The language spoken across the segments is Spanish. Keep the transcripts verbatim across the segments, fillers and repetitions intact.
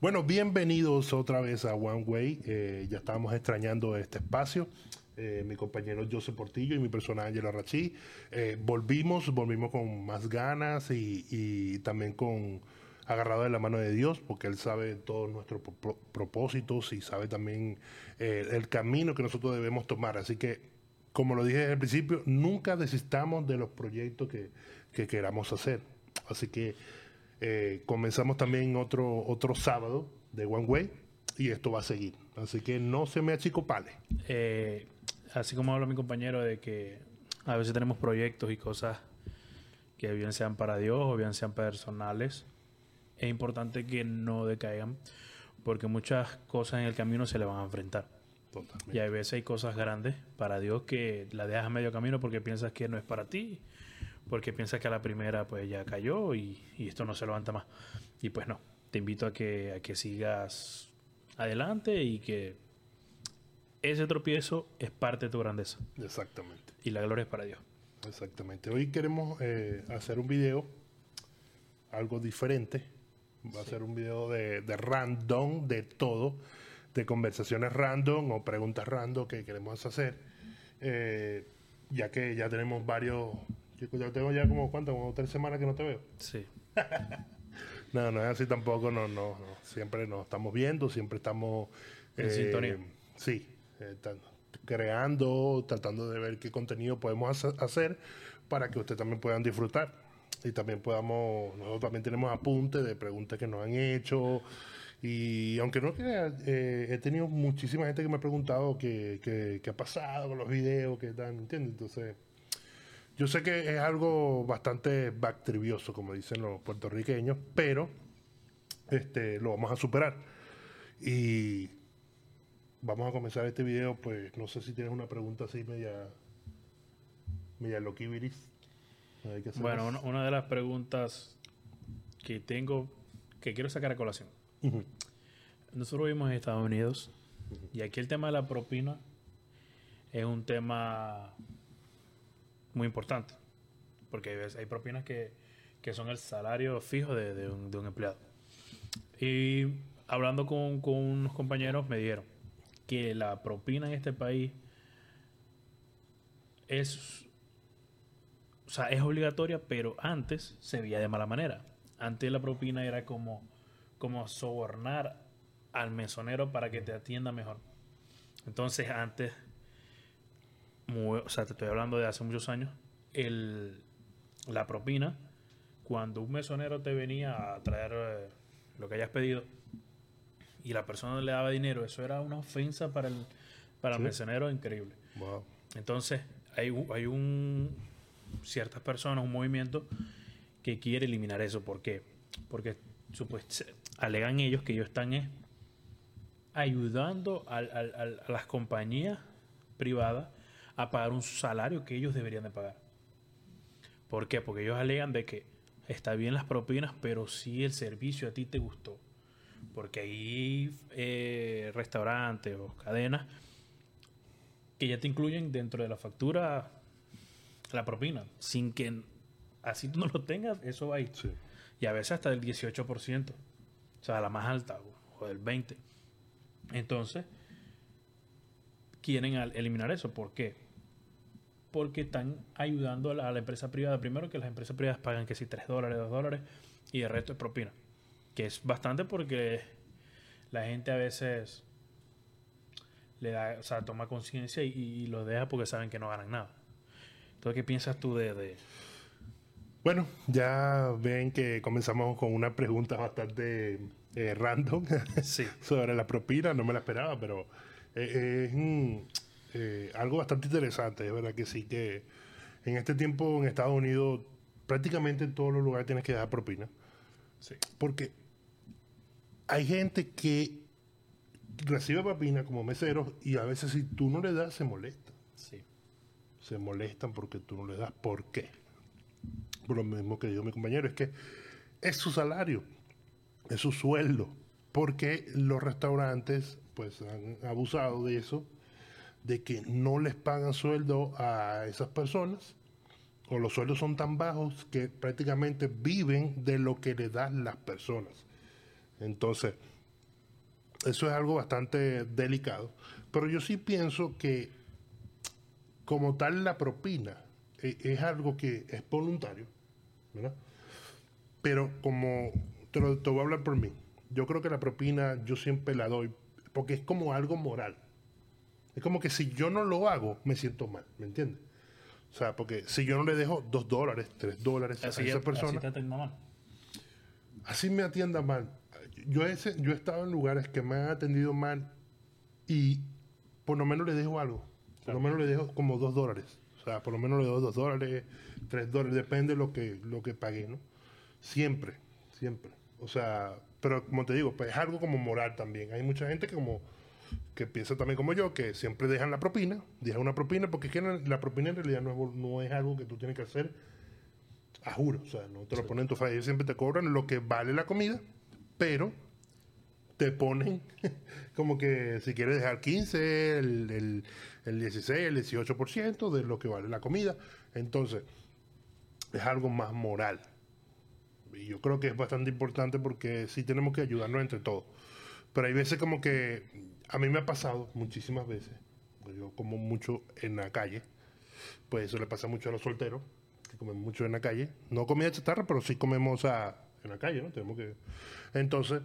Bueno, bienvenidos otra vez a One Way. Eh, ya estábamos extrañando este espacio. Eh, mi compañero Joseph Portillo y mi persona Angela Rachí. Eh, volvimos, volvimos con más ganas y, y también con agarrado de la mano de Dios, porque Él sabe todos nuestros pro- propósitos y sabe también eh, el camino que nosotros debemos tomar. Así que, como lo dije desde el principio, nunca desistamos de los proyectos que, que queramos hacer. Así que eh, comenzamos también otro, otro sábado de One Way y esto va a seguir. Así que no se me achicopale. Eh, así como habla mi compañero de que a veces tenemos proyectos y cosas que bien sean para Dios o bien sean personales, es importante que no decaigan porque muchas cosas en el camino se le van a enfrentar. Totalmente. Y a veces hay cosas grandes para Dios que la dejas a medio camino porque piensas que no es para ti, porque piensas que a la primera pues ya cayó y, y esto no se levanta más. Y pues no, te invito a que, a que sigas adelante y que ese tropiezo es parte de tu grandeza Exactamente. y la gloria es para Dios. Exactamente. Hoy queremos eh, hacer un video, algo diferente. Va a Sí. ser un video de, de random, de todo, de conversaciones random o preguntas random que queremos hacer. Eh, ya que ya tenemos varios, yo ya tengo ya como, ¿cuánto? Como tres semanas que no te veo. Sí. No, no es así tampoco, no, no, no. Siempre nos estamos viendo, siempre estamos En sintonía. Sí, eh, tan- creando, tratando de ver qué contenido podemos hace- hacer para que ustedes también puedan disfrutar. Y también podamos, nosotros también tenemos apuntes de preguntas que nos han hecho. Y aunque no creas, eh, he tenido muchísima gente que me ha preguntado qué, qué, qué ha pasado con los videos, qué tal, ¿entiendes? Entonces, yo sé que es algo bastante bactrivioso, como dicen los puertorriqueños, pero este, lo vamos a superar. Y vamos a comenzar este video, pues no sé si tienes una pregunta así media, media loquibiris. Hay que hacer Bueno, más. una, una de las preguntas que tengo, que quiero sacar a colación. Ujú. Nosotros vivimos en Estados Unidos y aquí el tema de la propina es un tema muy importante. Porque hay, veces- hay propinas que, que son el salario fijo de, de un, de un empleado. Y hablando con, con unos compañeros me dijeron que la propina en este país es, o sea, es obligatoria, pero antes se veía de mala manera. Antes la propina era como, como sobornar al mesonero para que te atienda mejor. Entonces antes, muy- o sea, te estoy hablando de hace muchos años, el, la propina, cuando un mesonero te venía a traer eh, lo que hayas pedido y la persona le daba dinero, eso era una ofensa para el, para Sí. el mesonero increíble. Wow. Entonces, hay, un- hay un ciertas personas, un movimiento que quiere eliminar eso. ¿Por qué? Porque supuest- alegan ellos que ellos están eh, ayudando al- al- al- a las compañías privadas a pagar un salario que ellos deberían de pagar. ¿Por qué? Porque ellos alegan de que está bien las propinas, pero si el servicio a ti te gustó. Porque hay eh, restaurantes o cadenas que ya te incluyen dentro de la factura la propina, sin que así tú no lo tengas, eso va ahí. Sí. Y a veces hasta del dieciocho por ciento, o sea, la más alta, o del veinte por ciento. Entonces, quieren al- eliminar eso. ¿Por qué? Porque están ayudando a la, a la empresa privada. Primero que las empresas privadas pagan que si tres dólares, dos dólares, y el resto es propina. Que es bastante porque la gente a veces le da, o sea, toma conciencia y, y lo deja porque saben que no ganan nada. Entonces, ¿qué piensas tú de, de Bueno, ya ven que comenzamos con una pregunta bastante eh, random Sí. sobre la propina. No me la esperaba, pero eh, es mm, eh, algo bastante interesante. Es verdad que sí, que en este tiempo en Estados Unidos prácticamente en todos los lugares tienes que dar propina. Sí. Porque hay gente que recibe propina como meseros y a veces si tú no le das se molesta. Sí. Se molestan porque tú no le das. ¿Por qué? Por lo mismo que dijo mi compañero, es que es su salario, es su sueldo. Porque los restaurantes pues han abusado de eso, de que no les pagan sueldo a esas personas, o los sueldos son tan bajos que prácticamente viven de lo que le dan las personas. Entonces, eso es algo bastante delicado. Pero yo sí pienso que como tal la propina eh, es algo que es voluntario, ¿verdad? Pero como te, lo, te voy a hablar por mí, yo creo que la propina yo siempre la doy porque es como algo moral. Es como que si yo no lo hago, me siento mal, ¿me entiendes? O sea, porque si yo no le dejo dos dólares, tres dólares a Así, esa así persona, te atiendo mal. así me atienda mal. Yo, he, yo he estado en lugares que me han atendido mal y por lo menos le dejo algo. Por lo menos le dejo como dos dólares. O sea, por lo menos le dejo dos dólares, tres dólares, depende de lo que, lo que pagué, ¿no? Siempre, siempre. O sea, pero como te digo, pues es algo como moral también. Hay mucha gente que como que piensa también como yo, que siempre dejan la propina, dejan una propina, porque es que la, la propina en realidad no es, no es algo que tú tienes que hacer a juro. O sea, no te lo sí. ponen en tu falla. Ellos siempre te cobran lo que vale la comida, pero te ponen como que si quieres dejar quince, el, el, el dieciséis, el dieciocho por ciento de lo que vale la comida. Entonces, es algo más moral. Y yo creo que es bastante importante porque sí tenemos que ayudarnos entre todos. Pero hay veces como que a mí me ha pasado muchísimas veces, yo como mucho en la calle, pues eso le pasa mucho a los solteros, que comen mucho en la calle. No comida chatarra, pero sí comemos a, en la calle, ¿no? Tenemos que... Entonces,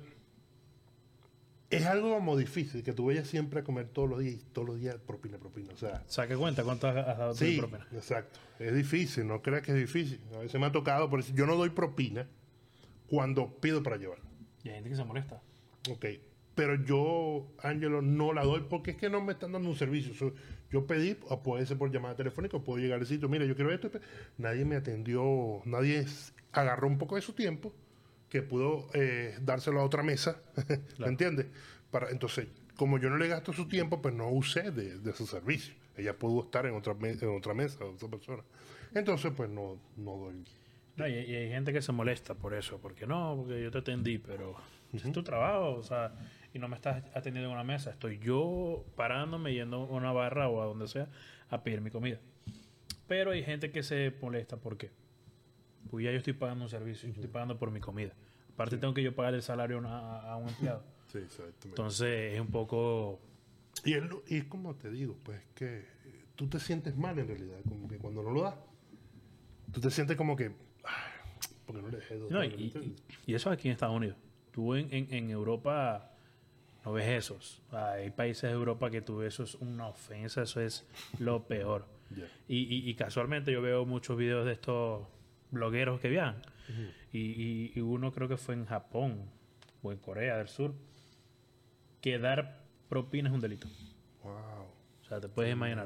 es algo como difícil que tú vayas siempre a comer todos los días y todos los días propina, propina. O sea, saque cuenta cuánto has dado tú sí, de propina. Exacto. Es difícil, no creas que es difícil. A veces me ha tocado, por eso yo no doy propina cuando pido para llevar. Y hay gente que se molesta. Ok. Pero yo, Ángelo, no la doy porque es que no me están dando un servicio. So, yo pedí, o puede ser por llamada telefónica, puedo llegar al sitio, mira, yo quiero esto. Nadie me atendió, nadie agarró un poco de su tiempo que pudo eh, dárselo a otra mesa, claro. ¿Me entiendes? Para, entonces, como yo no le gasto su tiempo, pues no usé de, de su servicio. Ella pudo estar en otra, me en otra mesa, otra persona. Entonces, pues no, no doy. No, y, y hay gente que se molesta por eso, porque no, porque yo te atendí, pero uh-huh. es tu trabajo, o sea, y no me estás atendiendo en una mesa. Estoy yo parándome, yendo a una barra o a donde sea a pedir mi comida. Pero hay gente que se molesta, ¿por qué? Porque ya yo estoy pagando un servicio, uh-huh. yo estoy pagando por mi comida. Aparte sí. tengo que yo pagar el salario a, una, a un empleado. Sí, exactamente. Entonces es un poco... Y es, lo, y es como te digo, pues que tú te sientes mal en realidad, como que cuando no lo das, tú te sientes como que... Porque no le dejé dos no, y, y, y eso aquí en Estados Unidos. Tú en, en, en Europa no ves esos. Hay países de Europa que tú ves eso es una ofensa, eso es lo peor. Yeah. Y, y, y casualmente yo veo muchos videos de estos blogueros que viajan. Uh-huh. y, y, y uno creo que fue en Japón o en Corea del Sur, que dar propina es un delito. Wow. O sea, te puedes imaginar.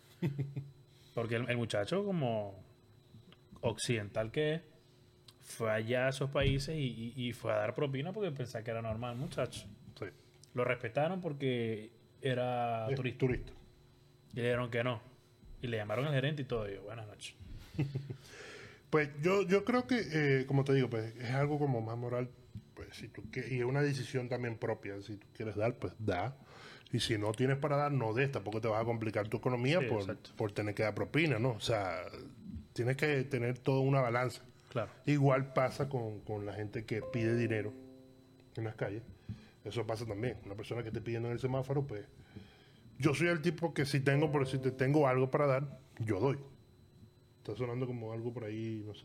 Porque el, el muchacho como occidental que es, fue allá a esos países y, y, y fue a dar propina porque pensaba que era normal, muchacho. Sí. Lo respetaron porque era es turista. turista. Y le dijeron que no. Y le llamaron al gerente y todo. Y yo, buenas noches. Pues yo, yo creo que, eh, como te digo, pues es algo como más moral. Pues si tú que, y es una decisión también propia. Si tú quieres dar, pues da. Y si no tienes para dar, no des. Tampoco te vas a complicar tu economía sí, por, por tener que dar propina, ¿no? O sea, tienes que tener toda una balanza. Claro. Igual pasa con, con la gente que pide dinero en las calles. Eso pasa también. Una persona que esté pidiendo en el semáforo, pues... Yo soy el tipo que si tengo, por si te tengo algo para dar, yo doy. Está sonando como algo por ahí, no sé.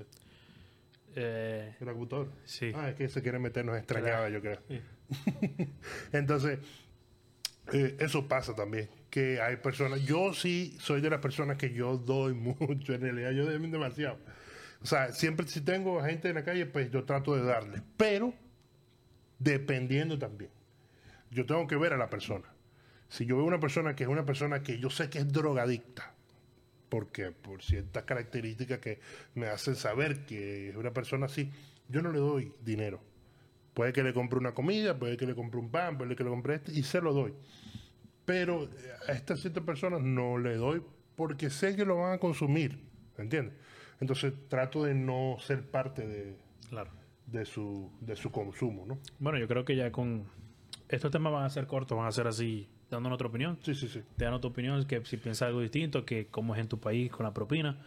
Eh, ¿En la computadora? Sí. Ah, es que se quiere meter, nos extrañaba, yo creo. Sí. Entonces, eh, eso pasa también. Que hay personas... Yo sí soy de las personas que yo doy mucho. En realidad, yo doy demasiado. O sea, siempre si tengo gente en la calle, pues yo trato de darle. Pero, dependiendo también. Yo tengo que ver a la persona. Si yo veo una persona que es una persona que yo sé que es drogadicta, porque por ciertas características que me hacen saber que es una persona así, yo no le doy dinero. Puede que le compre una comida, puede que le compre un pan, puede que le compre este, y se lo doy. Pero a estas ciertas personas no le doy porque sé que lo van a consumir, ¿entiendes? Entonces trato de no ser parte de, claro. de, su, de su consumo, ¿no? Bueno, yo creo que ya con... Estos temas van a ser cortos, van a ser así, dando otra opinión. Sí, sí, sí. Te dan otra opinión, que si piensas algo distinto, que cómo es en tu país con la propina.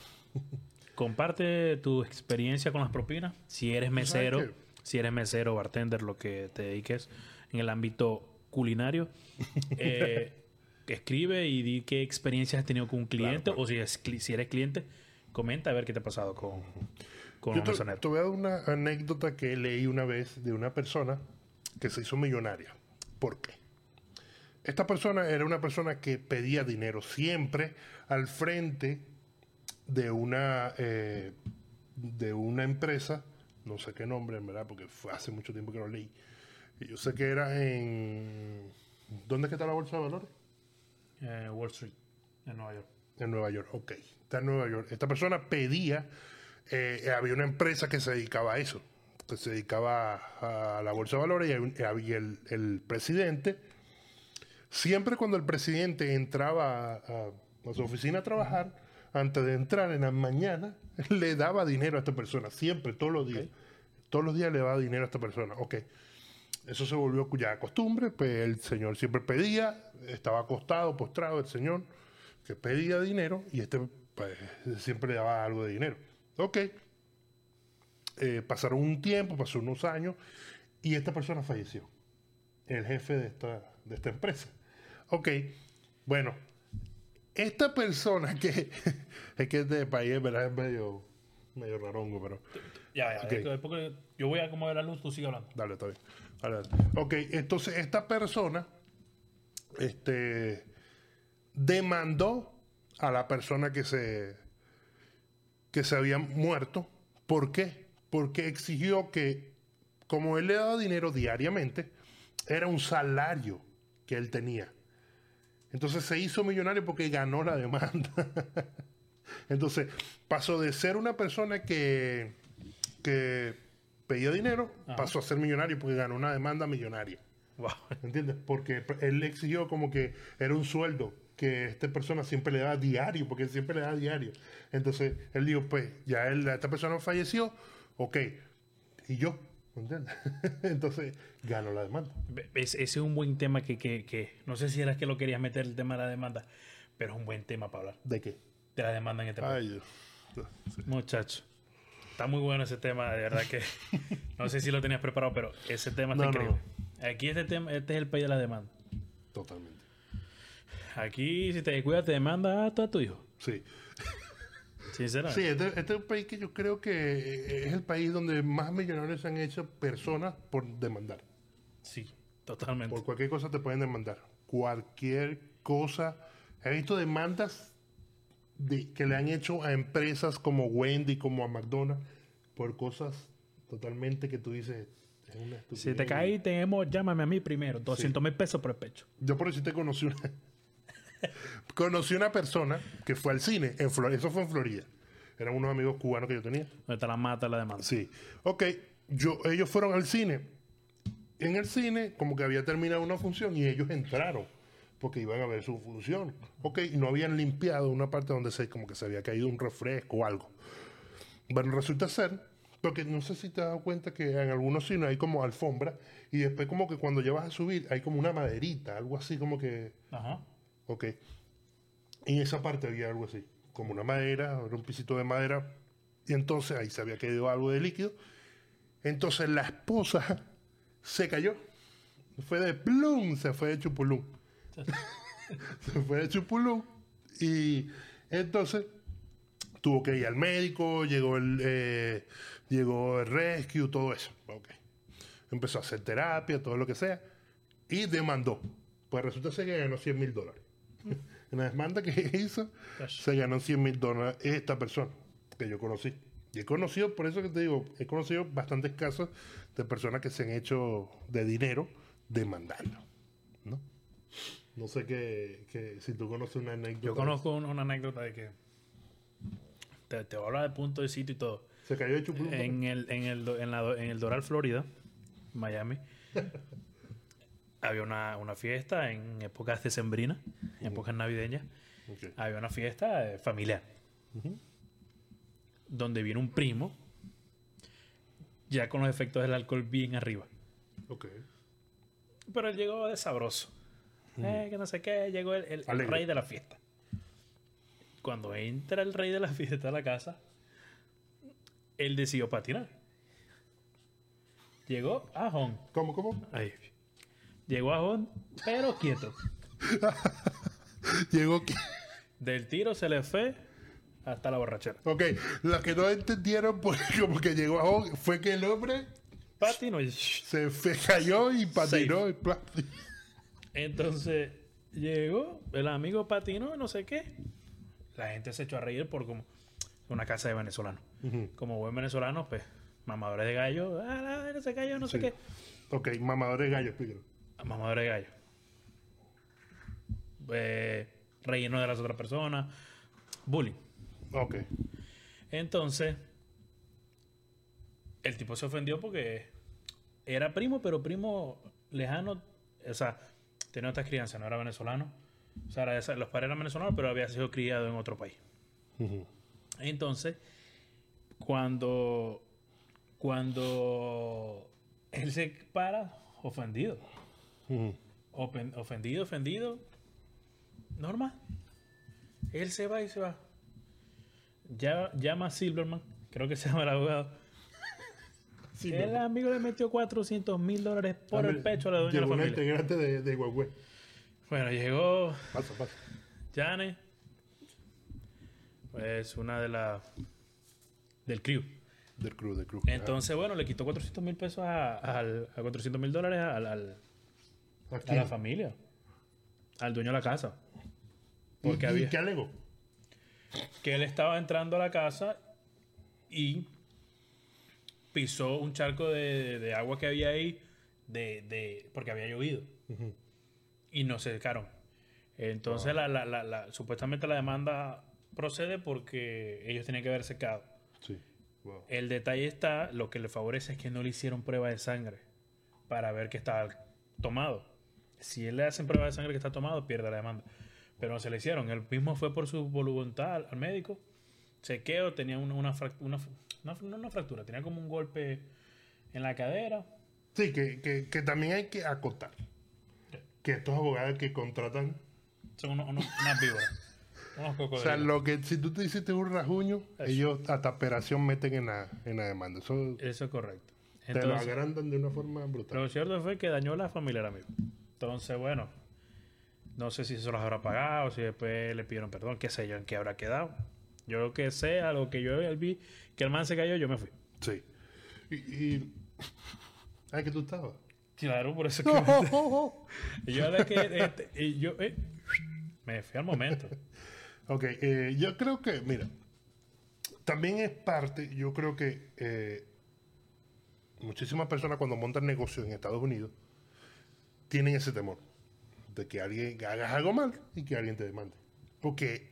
Comparte tu experiencia con las propinas. Si eres mesero, si eres mesero, bartender, lo que te dediques, en el ámbito culinario. Eh, escribe y di qué experiencias has tenido con un cliente, Claro, claro. o si, es, cli- si eres cliente, comenta a ver qué te ha pasado con, con Yo un te, mesonero. te voy a dar una anécdota que leí una vez de una persona que se hizo millonaria. ¿Por qué? Esta persona era una persona que pedía dinero siempre al frente de una, eh, de una empresa, no sé qué nombre, en verdad, porque fue hace mucho tiempo que lo leí. Y yo sé que era en... ¿Dónde es que está la bolsa de valores? Eh, Wall Street, en Nueva York. En Nueva York, ok. Está en Nueva York. Esta persona pedía, eh, había una empresa que se dedicaba a eso, que se dedicaba a, a la bolsa de valores y había, había el, el presidente. Siempre cuando el presidente entraba a, a- a su oficina a trabajar, antes de entrar en la mañana, le daba dinero a esta persona. Siempre, todos los días. Ok. Todos los días le daba dinero a esta persona. Ok. Eso se volvió ya costumbre, pues el señor siempre pedía, estaba acostado, postrado el señor, que pedía dinero y este pues, siempre le daba algo de dinero. Ok. Eh, pasaron un tiempo, pasó unos años y esta persona falleció. El jefe de esta, de esta empresa. Ok. Bueno, esta persona que es que este país en verdad es medio, medio rarongo, pero Ya, ya, Ok. es que- es porque yo voy a acomodar la luz, tú sigue hablando. dale, está bien. Dale, dale. Ok, entonces esta persona este, demandó a la persona que se, que se había muerto. ¿Por qué? Porque exigió que, como él le daba dinero diariamente, era un salario que él tenía. Entonces se hizo millonario porque ganó la demanda. Entonces pasó de ser una persona que, que pedía dinero, Ajá. pasó a ser millonario porque ganó una demanda millonaria. Wow. ¿Entiendes? Porque él le exigió como que era un sueldo que esta persona siempre le daba diario, porque él siempre le daba diario. Entonces él dijo, pues ya él, esta persona falleció, ok, y yo, ¿entiendes? Entonces ganó la demanda. Ve- ves, ese es un buen tema que, que, que no sé si era que lo querías meter el tema de la demanda, pero es un buen tema para hablar ¿De qué? de la demanda en este país. Ay, Dios. Sí. Muchacho, está muy bueno ese tema, de verdad que no sé si lo tenías preparado, pero ese tema está No, no, increíble. Aquí este tema, este es el país de la demanda. Totalmente. Aquí si te descuidas te demanda a todo tu hijo. Sí. Sinceramente. Sí, este, este es un país que yo creo que es el país donde más millonarios se han hecho personas por demandar. Sí, totalmente. Por cualquier cosa te pueden demandar. Cualquier cosa. He visto demandas de, que le han hecho a empresas como Wendy, como a McDonald's, por cosas totalmente que tú dices. Es una estupidez. Si te caí, tenemos, llámame a mí primero. doscientos mil pesos por el pecho. Yo por eso te conocí una. conocí una persona que fue al cine. En Flor- eso fue en Florida. Eran unos amigos cubanos que yo tenía. Donde te la mata la demanda. Sí. Ok, yo, ellos fueron al cine. En el cine, como que había terminado una función y ellos entraron porque iban a ver su función. Ok, y no habían limpiado una parte donde se, como que se había caído un refresco o algo. Bueno, resulta ser, porque no sé si te has dado cuenta que en algunos cines hay como alfombra y después como que cuando ya vas a subir hay como una maderita, algo así como que... Ajá. Ok. Y en esa parte había algo así, como una madera, era un pisito de madera. Y entonces ahí se había caído algo de líquido. Entonces la esposa se cayó. Fue de plum, se fue de chupulum. se fue de chupulum. Y entonces tuvo que ir al médico, llegó el, eh, llegó el rescue, todo eso. Okay. Empezó a hacer terapia, todo lo que sea. Y demandó. Pues resulta ser que ganó cien mil dólares. En la demanda que hizo, se ganó cien mil dólares esta persona que yo conocí. Y he conocido, por eso que te digo, he conocido bastantes casos de personas que se han hecho de dinero demandando. ¿No? No sé qué, qué- si tú conoces una anécdota. Yo conozco un- una anécdota de que te, te voy a hablar del punto de sitio y todo. Se cayó de chupulum. En el, en el, do- en la do- en el Doral, Florida, Miami, había una, una fiesta en épocas decembrinas, en épocas navideñas. Ok. Había una fiesta eh, familiar. Donde vino un primo, ya con los efectos del alcohol bien arriba. Ok. Pero él llegó de sabroso. Eh, que no sé qué, llegó el, el- el Alegre. rey de la fiesta. Cuando entra el rey de la fiesta a la casa, él decidió patinar. Llegó a Hong. ¿Cómo, cómo? Ahí. Llegó a Hon, pero quieto. Llegó que... Del tiro se le fue hasta la borrachera. Ok, lo que no entendieron porque como que llegó a Hon fue que el hombre Patino y... se fue, cayó y patinó. Y pla- Entonces llegó, el amigo patinó, no sé qué. La gente se echó a reír por como una casa de venezolanos. Ujú. Como buen venezolano, pues, mamadores de gallo, ah, no se cayó, no sé Sí. qué. Ok, mamador de gallo, explícalo. Mamadores de gallo. Eh, relleno de las otras personas. Bullying. Ok. Entonces, el tipo se ofendió porque era primo, pero primo lejano. O sea, tenía otras crianzas, no era venezolano. O sea, era de esa- los padres eran venezolanos, pero había sido criado en otro país. Ujú. Entonces, cuando, cuando él se para, ofendido. Ujú. Open- ofendido, ofendido. Normal. Él se va y se va. Ya, llama a Silverman, creo que se llama el abogado. Sí, El no. amigo le metió cuatrocientos mil dólares por el pecho a la dueña de la Llegó una familia. integrante de, de Huawei. Bueno, llegó Pasa, pasa. Jane, pues una de las del crew. Del crew, del crew. Entonces, bueno, le quitó cuatrocientos mil pesos a, al- a cuatrocientos mil dólares al, al- Ah, a ¿quién? la familia, al dueño de la casa. Porque ¿Y, y había qué alegó? que él estaba entrando a la casa y pisó un charco de, de agua que había ahí de, de porque había llovido Ujú. y no se secaron. Entonces, la, la, la, la- supuestamente la demanda procede porque ellos tenían que haber secado. Sí. Wow. El detalle está, lo que le favorece es que no le hicieron prueba de sangre para ver que estaba tomado. Si él le hacen prueba de sangre que está tomado, pierde la demanda. Pero no se le hicieron. Él mismo fue por su voluntad al, al médico. Chequeo, tenía una, una, frac- una, una, no una fractura, tenía como un golpe en la cadera. Sí, que, que, que también hay que acotar que estos abogados que contratan, Son unos, unos- unas víboras. Unos o sea, cocodrilos. lo que si tú te hiciste un rajuño, Eso. ellos hasta operación meten en la, en la demanda. Eso Eso es correcto. te lo Entonces, agrandan de una forma brutal. lo cierto fue que dañó la familia del amigo. Entonces, bueno, no sé si se los habrá pagado, si después le pidieron perdón, qué sé yo, en qué habrá quedado. Yo que sé, a lo que yo vi, que el man se cayó, yo me fui. Sí. Y, y... Ah, que tú estabas. Claro, por eso es que... y yo, de que, este, y yo eh, me fui al momento. Ok, eh, yo creo que, mira, también es parte, yo creo que eh, muchísimas personas cuando montan negocios en Estados Unidos tienen ese temor de que alguien que hagas algo mal y que alguien te demande. Porque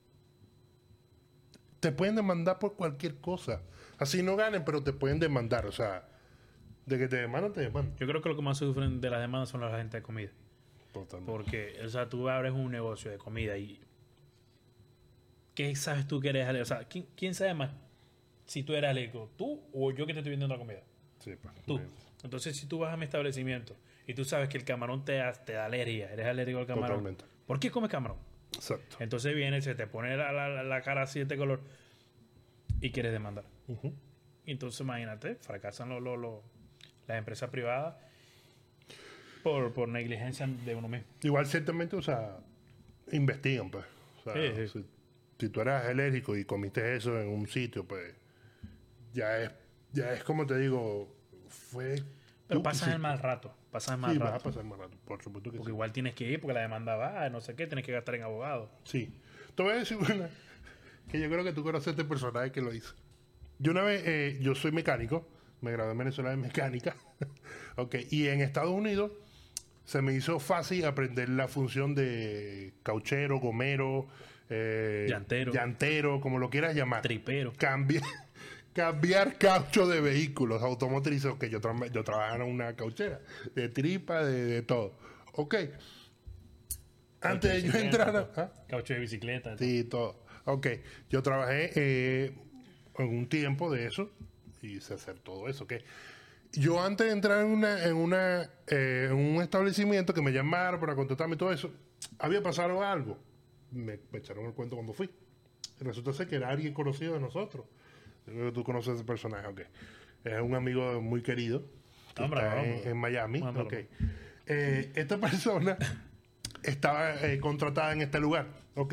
te pueden demandar por cualquier cosa. Así no ganen, pero te pueden demandar. O sea, de que te demandan, te demandan. Yo creo que lo que más sufren de las demandas son la gente de comida. Totalmente. Porque, o sea, tú abres un negocio de comida y... ¿Qué sabes tú que eres alérgico? O sea, ¿quién, quién sabe más si tú eres alérgico? ¿Tú o yo que te estoy vendiendo la comida? Sí, pues, Tú. bien. Entonces, si tú vas a mi establecimiento y tú sabes que el camarón te da, te da alergia, eres alérgico al camarón. Totalmente. ¿Por qué comes camarón? Exacto. Entonces viene, se te pone la, la- la cara así de este color y quieres demandar. Ujú. Y entonces, imagínate, fracasan los, los- los- las empresas privadas por, por negligencia de uno mismo. Igual ciertamente, o sea, investigan, pues. O sea, Sí, sí. Si, si tú eras alérgico y comiste eso en un sitio, pues ya es, ya es como te digo, fue... Pero tú pasas quisiste. el mal rato. Pasas el mal Sí, vas a rato. pasar mal rato, por supuesto que Porque sí. igual tienes que ir porque la demanda va, no sé qué, tienes que gastar en abogado. Sí. Te voy a decir una, que yo creo que tú conoces a este personaje que lo hizo. Yo una vez, eh, yo soy mecánico, me gradué en Venezuela de mecánica, ok, y en Estados Unidos se me hizo fácil aprender la función de cauchero, gomero, eh, Llantero. llantero, como lo quieras llamar. Tripero. Cambiar, cambiar caucho de vehículos automotrices. Ok, yo, tra- yo trabajaba en una cauchera, de tripa, de, de todo. Ok. Antes de yo Bicicleta, entrar a... todo. ¿ah? Caucho de bicicleta. Sí, todo. Ok, yo trabajé eh, en un tiempo de eso y sé hacer todo eso. Ok. Yo antes de entrar en una en una eh, en un establecimiento que me llamaron para contratarme y todo eso, había pasado algo. Me, me echaron el cuento cuando fui. Resulta ser que era alguien conocido de nosotros. Yo creo que tú conoces a ese personaje, ok. Es un amigo muy querido que Hombre, está vamos. en, en Miami. Mándalo. Ok. eh, esta persona estaba eh, contratada en este lugar. Ok.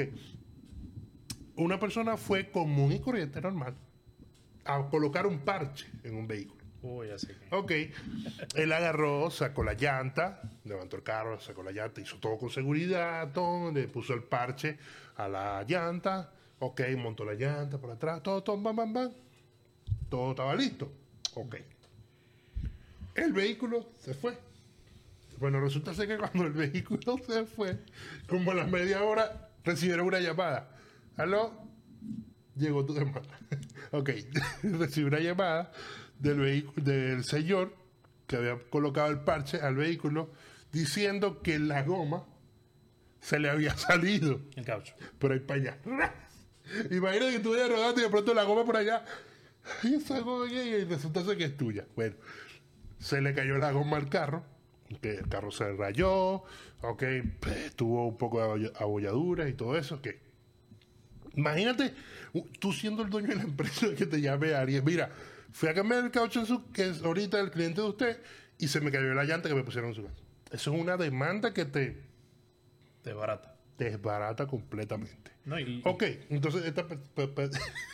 Una persona fue común y corriente, normal, a colocar un parche en un vehículo. Uy, así que. Ok. Él agarró, sacó la llanta, levantó el carro, sacó la llanta, hizo todo con seguridad, todo, le puso el parche a la llanta. Ok, montó la llanta por atrás, todo, todo, bam, bam, bam. Todo estaba listo. Ok. El vehículo se fue. Bueno, resulta ser que cuando el vehículo se fue, como a las media hora, recibieron una llamada. ¿Aló? Llegó tu demanda. Ok. Recibió una llamada del vehículo, del señor que había colocado el parche al vehículo diciendo que la goma se le había salido. El caucho. Por ahí para allá. Imagínate que tú vayas rodando y de pronto la goma por allá. Y esa goma y resulta ser que es tuya. Bueno, se le cayó la goma al carro. Que el carro se rayó. Ok, pues, tuvo un poco de abolladuras y todo eso. Que imagínate tú siendo el dueño de la empresa que te llame Aries. Mira, fui a cambiar el caucho en su, que es ahorita el cliente de usted y se me cayó la llanta que me pusieron en su casa. Eso es una demanda que te Desbarata. desbarata completamente. No, y, Ok, entonces esta, pe- pe- pe-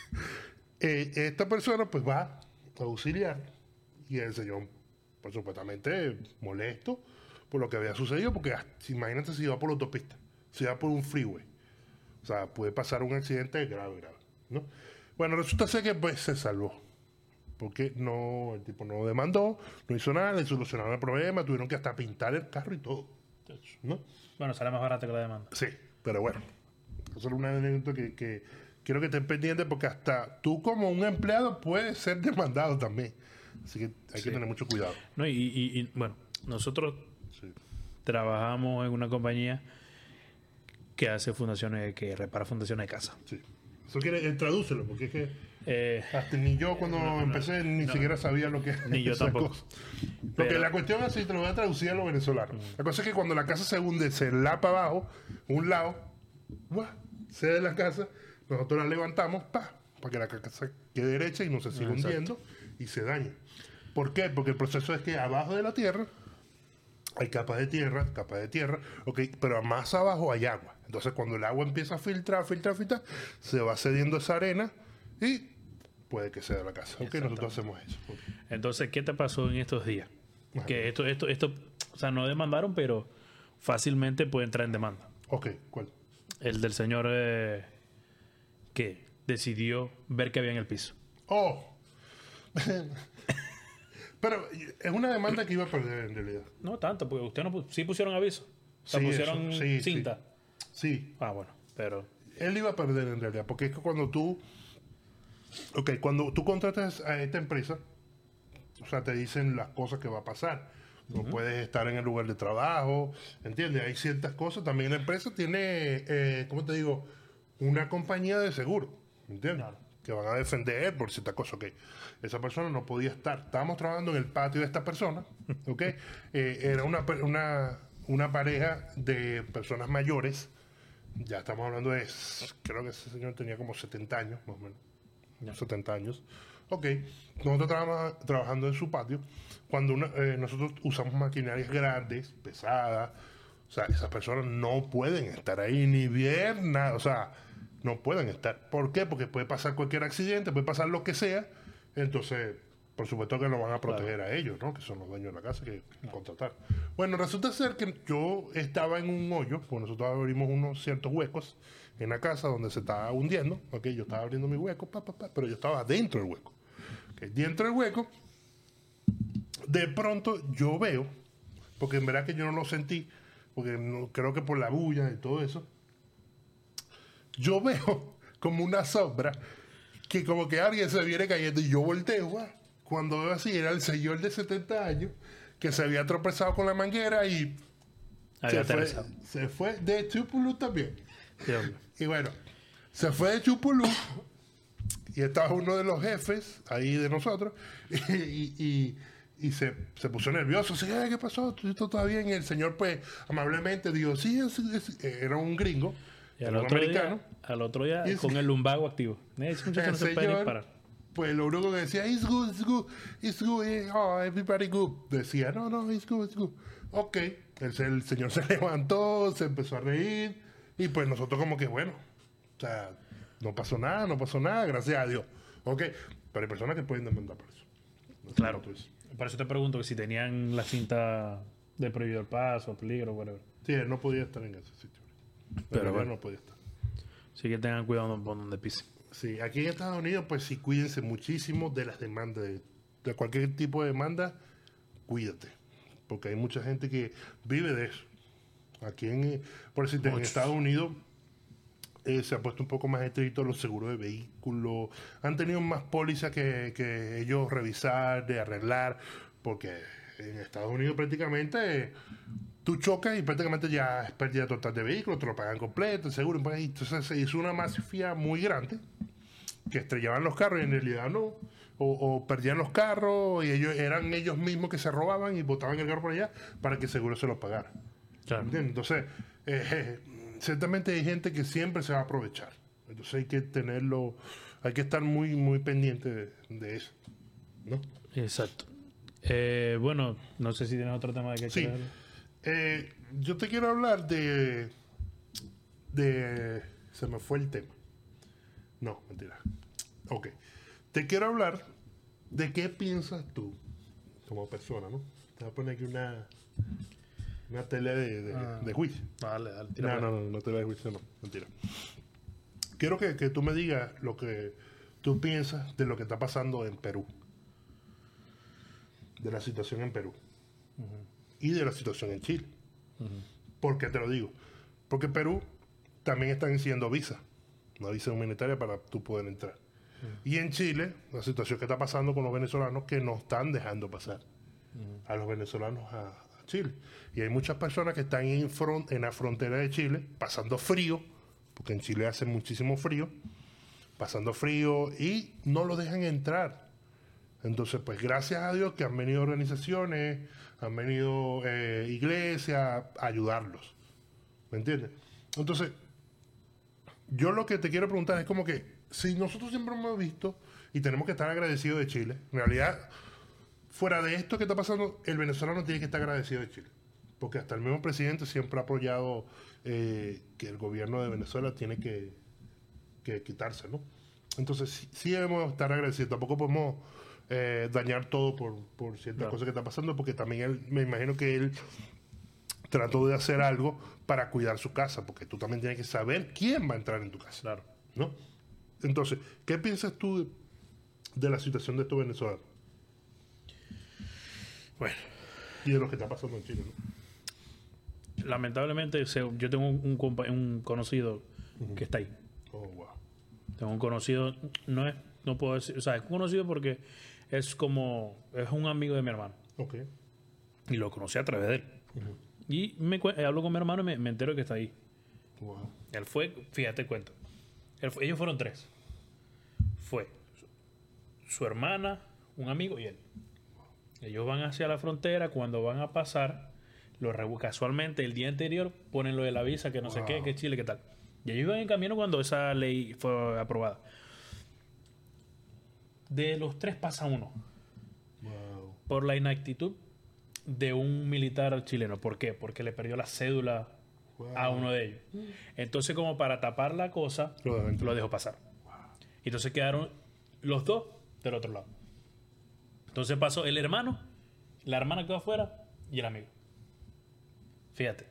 eh, esta persona pues va a auxiliar y el señor pues supuestamente molesto por lo que había sucedido porque ah, imagínate si va por la autopista, si va por un freeway, o sea, puede pasar un accidente grave, grave, ¿no? Bueno, resulta ser que pues se salvó porque no, el tipo no demandó, no hizo nada, le solucionaron el problema, tuvieron que hasta pintar el carro y todo, ¿no? Bueno, sale más barato que la demanda. Sí, pero bueno, eso es una anécdota que, que quiero que estén pendientes porque hasta tú como un empleado puedes ser demandado también. Así que hay Sí. que tener mucho cuidado. No, y, y- y, bueno, nosotros Sí. trabajamos en una compañía que hace fundaciones, que repara fundaciones de casa. Sí. Eso quiere, eh, tradúcelo, porque es que Eh, hasta ni yo cuando No, no, empecé ni no. siquiera sabía lo que Ni yo esa tampoco. cosa. Porque Pero- la cuestión es así, te lo voy a traducir a los venezolanos. La cosa es que cuando la casa se hunde, se lapa abajo, un lado, ¡guau! Cede la casa, nosotros la levantamos, pa, para que la casa quede derecha y no se siga Exacto. hundiendo y se dañe. ¿Por qué? Porque el proceso es que abajo de la tierra hay capas de tierra, capas de tierra, ok, pero más abajo hay agua. Entonces cuando el agua empieza a filtrar, filtrar, filtrar, se va cediendo esa arena y puede que sea la casa. Ok, nosotros hacemos eso. Ok. entonces, ¿qué te pasó en estos días? Ajá. Que esto, esto, esto, o sea, no demandaron, pero fácilmente puede entrar en demanda. Ok, ¿cuál? El del señor eh, que decidió ver qué había en el piso. Oh. Pero es una demanda que iba a perder en realidad. No tanto, porque usted no pu- sí pusieron aviso. O sea, Sí, pusieron eso, sí, cinta. Sí, Ah, bueno, pero él iba a perder en realidad, porque es que cuando tú, ok, cuando tú contratas a esta empresa, o sea, te dicen las cosas que va a pasar. No puedes estar en el lugar de trabajo, ¿entiendes? Hay ciertas cosas. También la empresa tiene, eh, ¿cómo te digo? Una compañía de seguro, ¿entiendes? Claro. Que van a defender por cierta cosa, ok. Esa persona no podía estar. Estábamos trabajando en el patio de esta persona, ok. Eh, era una, per- una, una pareja de personas mayores. Ya estamos hablando de, creo que ese señor tenía como setenta años, más o menos. Ya. setenta años. Ok, nosotros estábamos trabajando en su patio. Cuando una- eh, nosotros usamos maquinarias grandes, pesadas, o sea, esas personas no pueden estar ahí ni ver nada, o sea, no pueden estar. ¿Por qué? Porque puede pasar cualquier accidente, puede pasar lo que sea. Entonces, por supuesto que nos van a proteger a ellos, ¿no? Que son los dueños de la casa que contratar. Bueno, resulta ser que yo estaba en un hoyo, porque nosotros abrimos unos ciertos huecos en la casa donde se estaba hundiendo. Ok, yo estaba abriendo mi hueco, pa, pa, pa, pero yo estaba dentro del hueco. Ok, dentro del hueco, de pronto yo veo, porque en verdad que yo no lo sentí, porque no, creo que por la bulla y todo eso, yo veo como una sombra que como que alguien se viene cayendo y yo volteo, guau. Cuando veo así, era el señor de setenta años que se había tropezado con la manguera y había se fue, aterrizado. se fue de Chupulú también. Sí, hombre. Y bueno, se fue de Chupulú y estaba uno de los jefes ahí de nosotros y, y, y- y se, se puso nervioso. Así, "Ay, ¿qué pasó? ¿Esto está bien?" Y el señor pues amablemente dijo, sí, es- es- era un gringo, Y era al un otro, americano. día, al otro día, Y con ese- el lumbago activo. Ese muchacho El no se puede ni señor, parar. pues lo único que decía, it's good, it's good, it's good, eh, oh, everybody good. Decía, no, no, it's good, it's good. Ok, El, el señor se levantó, se empezó a reír y pues nosotros como que bueno, o sea, no pasó nada, no pasó nada, gracias a Dios. Ok, pero hay personas que pueden demandar por eso. No Claro. Entonces, Por eso te pregunto que si tenían la cinta de prohibido el paso, peligro, whatever. sí, él no podía estar en ese sitio. Pero Pero bueno. no podía estar. Así que tengan cuidado por donde pisen. Sí, aquí en Estados Unidos, pues sí, cuídense muchísimo de las demandas, de, de cualquier tipo de demanda, cuídate. Porque hay mucha gente que vive de eso. Aquí en, eh, por decirte, en Muchos. Estados Unidos eh, se ha puesto un poco más estricto los seguros de vehículos. Han tenido más pólizas que, que ellos revisar, de arreglar, porque en Estados Unidos prácticamente eh, tú chocas y prácticamente ya es pérdida total de vehículos, te lo pagan completo, el seguro. Pues, entonces se hizo una mafia muy grande que estrellaban los carros y en realidad no. O, o perdían los carros y ellos eran ellos mismos que se robaban y botaban el carro por allá para que el seguro se lo pagara. Claro. ¿Entiendes? Entonces, eh, eh, ciertamente hay gente que siempre se va a aprovechar. Entonces hay que tenerlo, hay que estar muy, muy pendiente de, de eso. ¿No? Exacto. Eh, bueno, no sé si tienes otro tema de que Sí. quieras hablar. Eh, yo te quiero hablar de, de... Se me fue el tema. No, mentira. Ok. Te quiero hablar de qué piensas tú como persona, ¿no? Te voy a poner aquí una, una tele de, de, Ah. de juicio. Dale, dale, tira No, para no, no, no tele de juicio, no. Mentira. Quiero que, que tú me digas lo que tú piensas de lo que está pasando en Perú. De la situación en Perú. Y de la situación en Chile. ¿Por qué te lo digo? Porque Perú también están haciendo visa. Una visa humanitaria para tú poder entrar. Y en Chile, la situación que está pasando con los venezolanos que no están dejando pasar a los venezolanos a, a Chile. Y hay muchas personas que están en, front, en la frontera de Chile pasando frío, porque en Chile hace muchísimo frío, pasando frío y no los dejan entrar. Entonces, pues gracias a Dios que han venido organizaciones, han venido eh, iglesias a ayudarlos. ¿Me entiendes? Entonces, yo lo que te quiero preguntar es como que si nosotros siempre hemos visto y tenemos que estar agradecidos de Chile, en realidad, fuera de esto que está pasando, el venezolano tiene que estar agradecido de Chile. Porque hasta el mismo presidente siempre ha apoyado eh, que el gobierno de Venezuela tiene que, que quitarse, ¿no? Entonces, sí, sí debemos estar agradecidos. Tampoco podemos eh, dañar todo por, por ciertas Claro. cosas que están pasando, porque también él, me imagino que él trató de hacer algo para cuidar su casa, porque tú también tienes que saber quién va a entrar en tu casa. Claro. ¿No? Entonces, ¿qué piensas tú de, de la situación de estos venezolanos Bueno, y de lo que está pasando en Chile? ¿No? lamentablemente se- yo tengo un, un compa- un conocido que está ahí. Oh, wow. Tengo un conocido, no es, no puedo decir, o sea, es conocido porque es como, es un amigo de mi hermano. Ok. Y lo conocí a través de él. Y me cue- eh, hablo con mi hermano y me, me entero que está ahí. Wow. Él fue, fíjate, cuento. Él fue- ellos fueron tres. Fue su, su hermana, un amigo y él. Ellos van hacia la frontera. Cuando van a pasar, lo rebu- casualmente el día anterior ponen lo de la visa, que no sé Wow. qué, que Chile, qué tal. Y ellos iban en camino cuando esa ley fue aprobada. De los tres pasa uno. Wow. Por la inactitud de un militar chileno. ¿Por qué? Porque le perdió la cédula Wow. a uno de ellos. Entonces, como para tapar la cosa, Lo dejó entrar. lo dejó pasar. Y entonces quedaron los dos del otro lado. Entonces pasó el hermano, la hermana que quedó afuera y el amigo. Fíjate.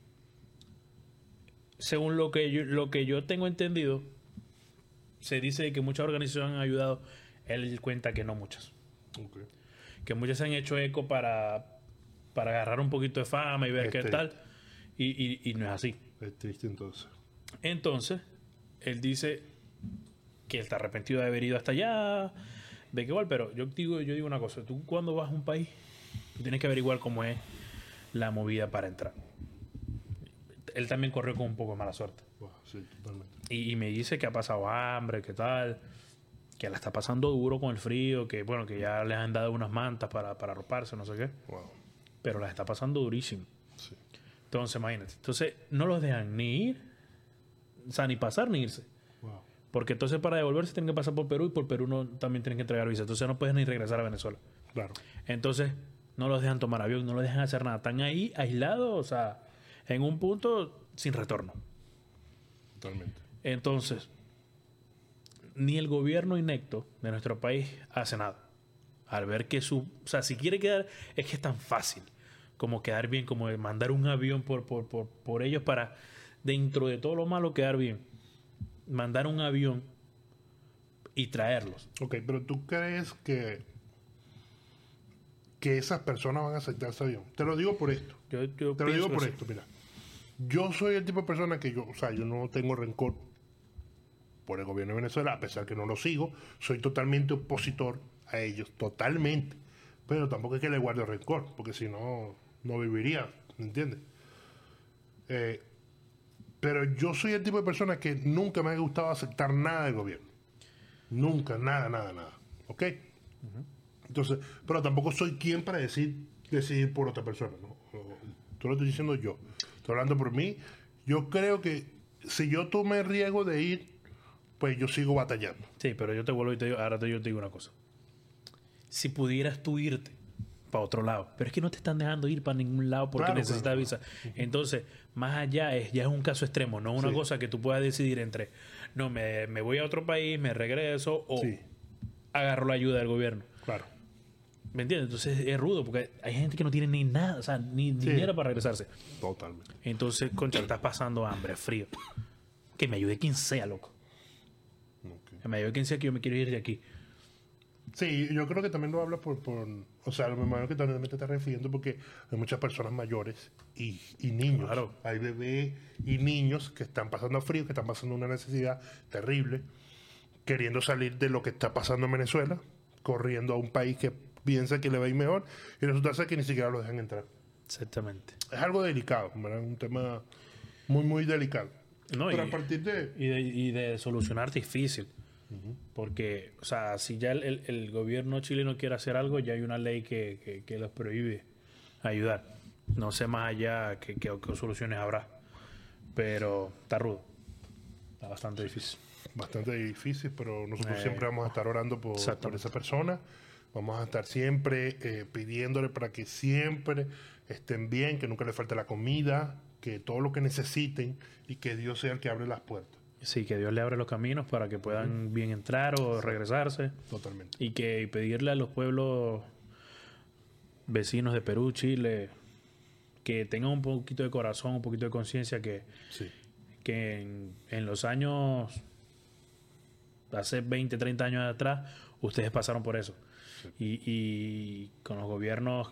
Según lo que yo, lo que yo tengo entendido, se dice que muchas organizaciones han ayudado. Él cuenta que no muchas. Ok. Que muchas se han hecho eco para, para agarrar un poquito de fama y ver qué Este. tal. Y, y- y no es así. Es triste entonces. Entonces, él dice que él está arrepentido de haber ido hasta allá, de que igual, pero yo digo, yo digo una cosa, tú cuando vas a un país, tú tienes que averiguar cómo es la movida para entrar. Él también corrió con un poco de mala suerte. Wow, sí, totalmente. Y, y me dice que ha pasado hambre, que tal, que la está pasando duro con el frío, que bueno, que ya les han dado unas mantas para, para arroparse, no sé qué, Wow. pero la está pasando durísimo. Sí. Entonces, imagínate. Entonces, no los dejan ni ir, o sea, ni pasar ni irse. Wow. Porque entonces para devolverse tienen que pasar por Perú y por Perú no, también tienen que entregar visa. Entonces no puedes ni regresar a Venezuela. Claro. Entonces No los dejan tomar avión, no los dejan hacer nada. Están ahí aislados, o sea, en un punto sin retorno. Totalmente. Entonces, ni el gobierno inecto de nuestro país hace nada. Al ver que su... O sea, si quiere quedar... Es que es tan fácil como quedar bien, como de mandar un avión por, por, por, por ellos para, dentro de todo lo malo, quedar bien. Mandar un avión y traerlos. Ok, pero ¿tú crees que, que esas personas van a aceptar ese avión? Te lo digo por esto. Yo, yo Te lo digo pienso por así. esto, mira. Yo soy el tipo de persona que yo, o sea, yo no tengo rencor por el gobierno de Venezuela, a pesar que no lo sigo. Soy totalmente opositor a ellos, totalmente. Pero tampoco es que le guarde rencor, porque si no, no viviría, ¿me entiendes? Eh, pero yo soy el tipo de persona que nunca me ha gustado aceptar nada del gobierno. Nunca, nada, nada, nada. ¿Ok? Uh-huh. Entonces, pero tampoco soy quien para decir, decidir por otra persona, ¿no? Tú lo estoy diciendo yo. Estoy hablando por mí. Yo creo que si yo tomé el riesgo de ir, pues yo sigo batallando. Sí, pero yo te vuelvo y te digo, ahora te, yo te digo una cosa. Si pudieras tú irte para otro lado, pero es que no te están dejando ir para ningún lado porque Claro, necesitas claro, visa. claro. Entonces, más allá es ya es un caso extremo, no una Sí. cosa que tú puedas decidir entre, no, me, me voy a otro país, me regreso o Sí. agarro la ayuda del gobierno. Claro. ¿Me entiendes? Entonces es rudo porque hay gente que no tiene ni nada, o sea, ni Sí. dinero para regresarse. Totalmente. Entonces, concha, estás pasando hambre, frío. Que me ayude quien sea, loco. Okay. Que me ayude quien sea, que yo me quiero ir de aquí. Sí, yo creo que también lo habla por, por o sea, me imagino que también te estás refiriendo porque hay muchas personas mayores y, y niños. Claro. Hay bebés y niños que están pasando frío, que están pasando una necesidad terrible, queriendo salir de lo que está pasando en Venezuela, corriendo a un país que piensa que le va a ir mejor y resulta ser que ni siquiera lo dejan entrar. Exactamente. Es algo delicado, ¿verdad? Un tema muy, muy delicado. No, Pero y, a partir de... y de, y de solucionar difícil. Uh-huh. Porque, o sea, si ya el, el, el gobierno chileno quiere hacer algo, ya hay una ley que, que, que los prohíbe ayudar. No sé más allá qué que, que soluciones habrá. Pero está rudo. Está bastante difícil. Bastante difícil, pero nosotros Eh, siempre vamos a estar orando por, por esa persona. Vamos a estar siempre eh, pidiéndole para que siempre estén bien, que nunca les falte la comida, que todo lo que necesiten y que Dios sea el que abre las puertas. Sí, que Dios le abre los caminos para que puedan uh-huh. bien entrar o sí. regresarse. Totalmente. Y que y pedirle a los pueblos vecinos de Perú, Chile, que tengan un poquito de corazón, un poquito de conciencia, que, sí. que en, en los años, hace veinte, treinta años atrás, ustedes pasaron por eso. Sí. Y, y con los gobiernos,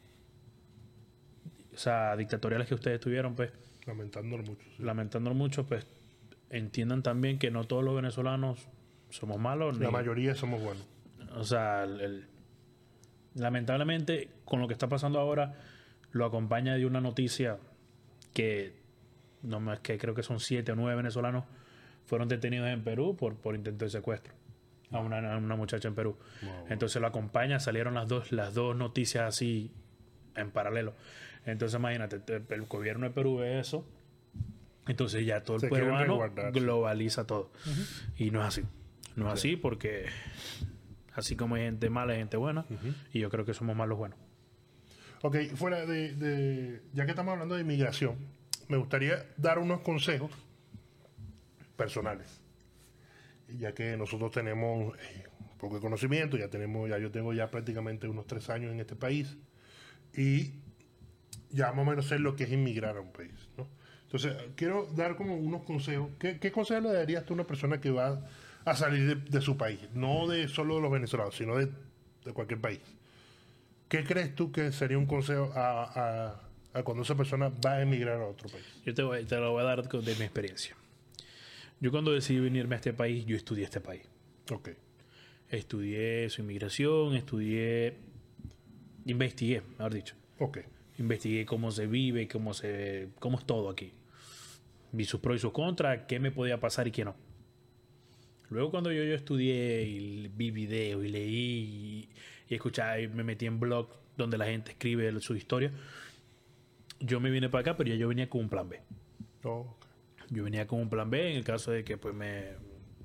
o sea, dictatoriales que ustedes tuvieron, pues... Lamentándolo mucho. Sí. Lamentándolo mucho, pues... entiendan también que no todos los venezolanos somos malos. La ni, mayoría somos buenos. O sea, el, el, lamentablemente, con lo que está pasando ahora, lo acompaña de una noticia que, no más que creo que son siete o nueve venezolanos fueron detenidos en Perú por, por intento de secuestro a una, a una muchacha en Perú. Wow. Entonces lo acompaña, salieron las dos, las dos noticias así en paralelo. Entonces imagínate, el, el gobierno de Perú ve eso. Entonces ya todo el Se peruano globaliza sí. todo. Uh-huh. Y no es así. No es sí. así porque así como hay gente mala, hay gente buena. Uh-huh. Y yo creo que somos más los buenos. Ok, fuera de, de... Ya que estamos hablando de inmigración, me gustaría dar unos consejos personales. Ya que nosotros tenemos eh, poco conocimiento, ya tenemos, ya yo tengo ya prácticamente unos tres años en este país. Y ya más o menos sé lo que es inmigrar a un país, ¿no? Entonces, quiero dar como unos consejos. ¿Qué, qué consejos le darías tú a una persona que va a salir de, de su país? No de solo de los venezolanos, sino de, de cualquier país. ¿Qué crees tú que sería un consejo a, a, a cuando esa persona va a emigrar a otro país? Yo te, voy, te lo voy a dar de mi experiencia. Yo cuando decidí venirme a este país, yo estudié este país. Ok. Estudié su inmigración, estudié... Investigué, mejor dicho. Ok. Investigué cómo se vive, cómo se cómo es todo aquí. Vi sus pros y sus contras, qué me podía pasar y qué no. Luego cuando yo, yo estudié y vi videos y leí y, y escuchaba y me metí en blogs donde la gente escribe su historia, yo me vine para acá, pero ya yo venía con un plan B. Oh, okay. Yo venía con un plan B en el caso de que pues me,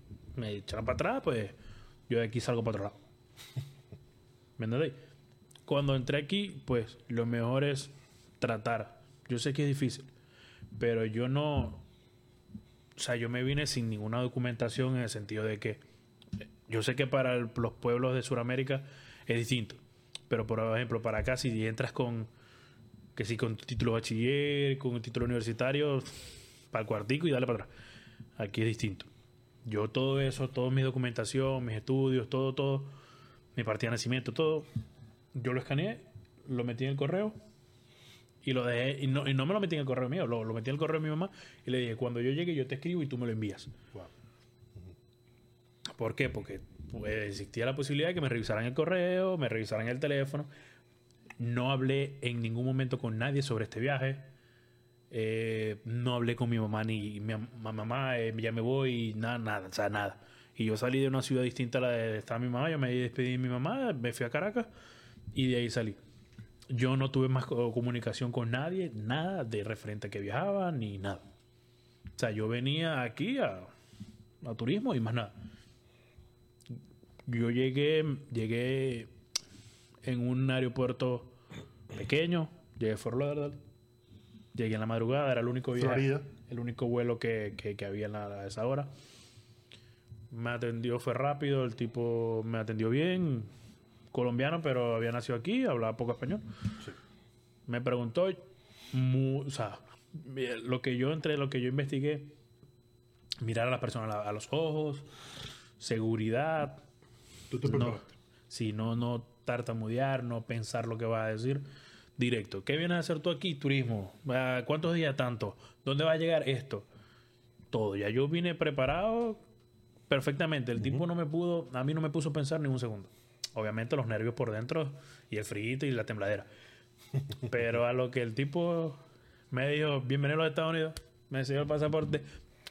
me echaran para atrás, pues yo de aquí salgo para otro lado. ¿Me entendéis? cuando entré aquí, pues lo mejor es tratar. Yo sé que es difícil, pero yo no... O sea, yo me vine sin ninguna documentación en el sentido de que yo sé que para el, los pueblos de Sudamérica es distinto. Pero, por ejemplo, para acá, si entras con... Que si con título bachiller, con un título universitario, para el cuartico y dale para atrás. Aquí es distinto. Yo todo eso, toda mi documentación, mis estudios, todo, todo, mi partida de nacimiento, todo, yo lo escaneé, lo metí en el correo y lo dejé. Y no, y no me lo metí en el correo mío, lo, lo metí en el correo de mi mamá y le dije, cuando yo llegue yo te escribo y tú me lo envías. Wow. ¿Por qué? Porque pues, existía la posibilidad de que me revisaran el correo, me revisaran el teléfono. No hablé en ningún momento con nadie sobre este viaje. Eh, no hablé con mi mamá ni mi mamá, eh, ya me voy, nada, nada, o sea, nada. Y yo salí de una ciudad distinta a la de estaba mi mamá, yo me despedí de mi mamá, me fui a Caracas y de ahí salí. Yo no tuve más comunicación con nadie, nada de referente a que viajaba, ni nada. O sea, yo venía aquí a, a turismo y más nada. Yo llegué, llegué en un aeropuerto pequeño, llegué a Fort Lauderdale, llegué en la madrugada, era el único viaje, Florida. el único vuelo que, que, que había en la, a esa hora. Me atendió, fue rápido, el tipo me atendió bien, colombiano, pero había nacido aquí, hablaba poco español. Sí. Me preguntó, mu, o sea, lo que yo entre lo que yo investigué, mirar a la persona a, a los ojos, seguridad. ¿Tú te no, preparaste? sí, no, no tartamudear, no pensar lo que vas a decir. Directo. ¿Qué vienes a hacer tú aquí? Turismo. ¿Cuántos días tanto? ¿Dónde va a llegar esto? Todo. Ya yo vine preparado perfectamente. El uh-huh. tipo no me pudo, a mí no me puso a pensar ni un segundo. Obviamente los nervios por dentro y el frío y la tembladera. Pero a lo que el tipo me dijo, bienvenido a los Estados Unidos, me enseñó el pasaporte.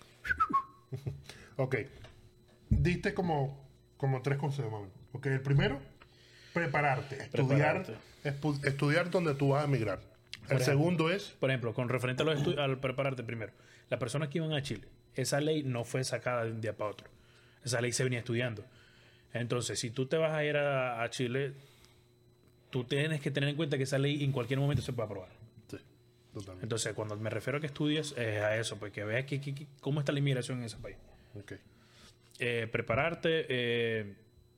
Ok. Diste como, como tres consejos, mami. Ok, el primero, prepararte. Estudiar, prepararte. estudiar donde tú vas a emigrar. El ejemplo, segundo es... Por ejemplo, con referente a los estudios, al prepararte primero. Las personas que iban a Chile, esa ley no fue sacada de un día para otro. Esa ley se venía estudiando. Entonces, si tú te vas a ir a, a Chile, tú tienes que tener en cuenta que esa ley en cualquier momento se puede aprobar. Sí, totalmente. Entonces, cuando me refiero a que estudies, es a eso, porque veas que, que, que, cómo está la inmigración en ese país. Okay. Eh, prepararte... Eh,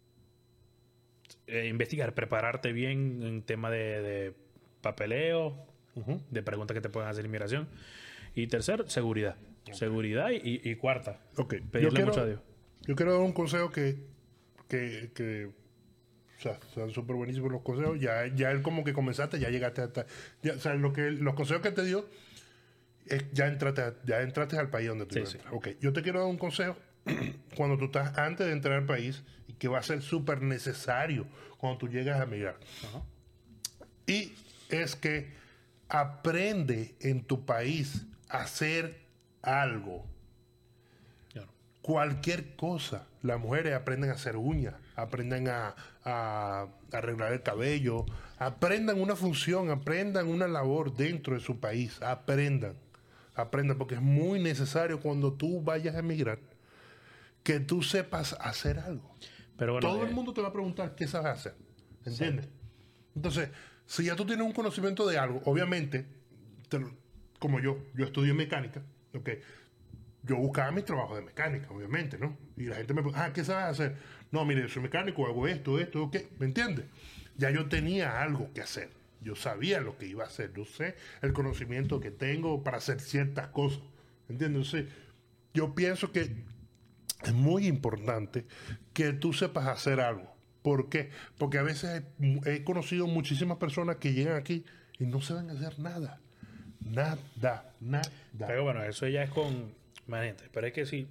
Eh, investigar, prepararte bien en tema de, de papeleo, uh-huh. de preguntas que te pueden hacer inmigración. Y tercero, seguridad. Okay. Seguridad y, y, y cuarta, okay. pedirle yo quiero, mucho a Dios. Yo quiero dar un consejo que, que, que o sea, son súper buenísimos los consejos. Ya, ya él como que comenzaste, ya llegaste hasta... Ya, o sea, lo que, los consejos que te dio, es, ya, entraste, ya entraste al país donde tú sí, sí. Okay. Yo te quiero dar un consejo cuando tú estás antes de entrar al país y que va a ser súper necesario cuando tú llegas a emigrar. Uh-huh. Y es que aprende en tu país a hacer algo. Claro. Cualquier cosa. Las mujeres aprenden a hacer uñas, aprenden a, a, a arreglar el cabello, aprendan una función, aprendan una labor dentro de su país. Aprendan. Aprendan porque es muy necesario cuando tú vayas a emigrar que tú sepas hacer algo. Pero bueno, todo eh, el mundo te va a preguntar qué sabes hacer. ¿Entiendes? Sí. Entonces, si ya tú tienes un conocimiento de algo, obviamente, te, como yo, yo estudié mecánica, okay, yo buscaba mi trabajo de mecánica, obviamente, ¿no? Y la gente me pregunta, ah, ¿qué sabes hacer? No, mire, yo soy mecánico, hago esto, esto, ¿qué? ¿Me entiendes? Ya yo tenía algo que hacer. Yo sabía lo que iba a hacer. Yo sé el conocimiento que tengo para hacer ciertas cosas. ¿Entiendes? Entonces, yo pienso que es muy importante que tú sepas hacer algo. ¿Por qué? Porque a veces he, he conocido muchísimas personas que llegan aquí y no saben hacer nada. Nada, nada. Pero bueno, eso ya es con más gente. Pero es que sí,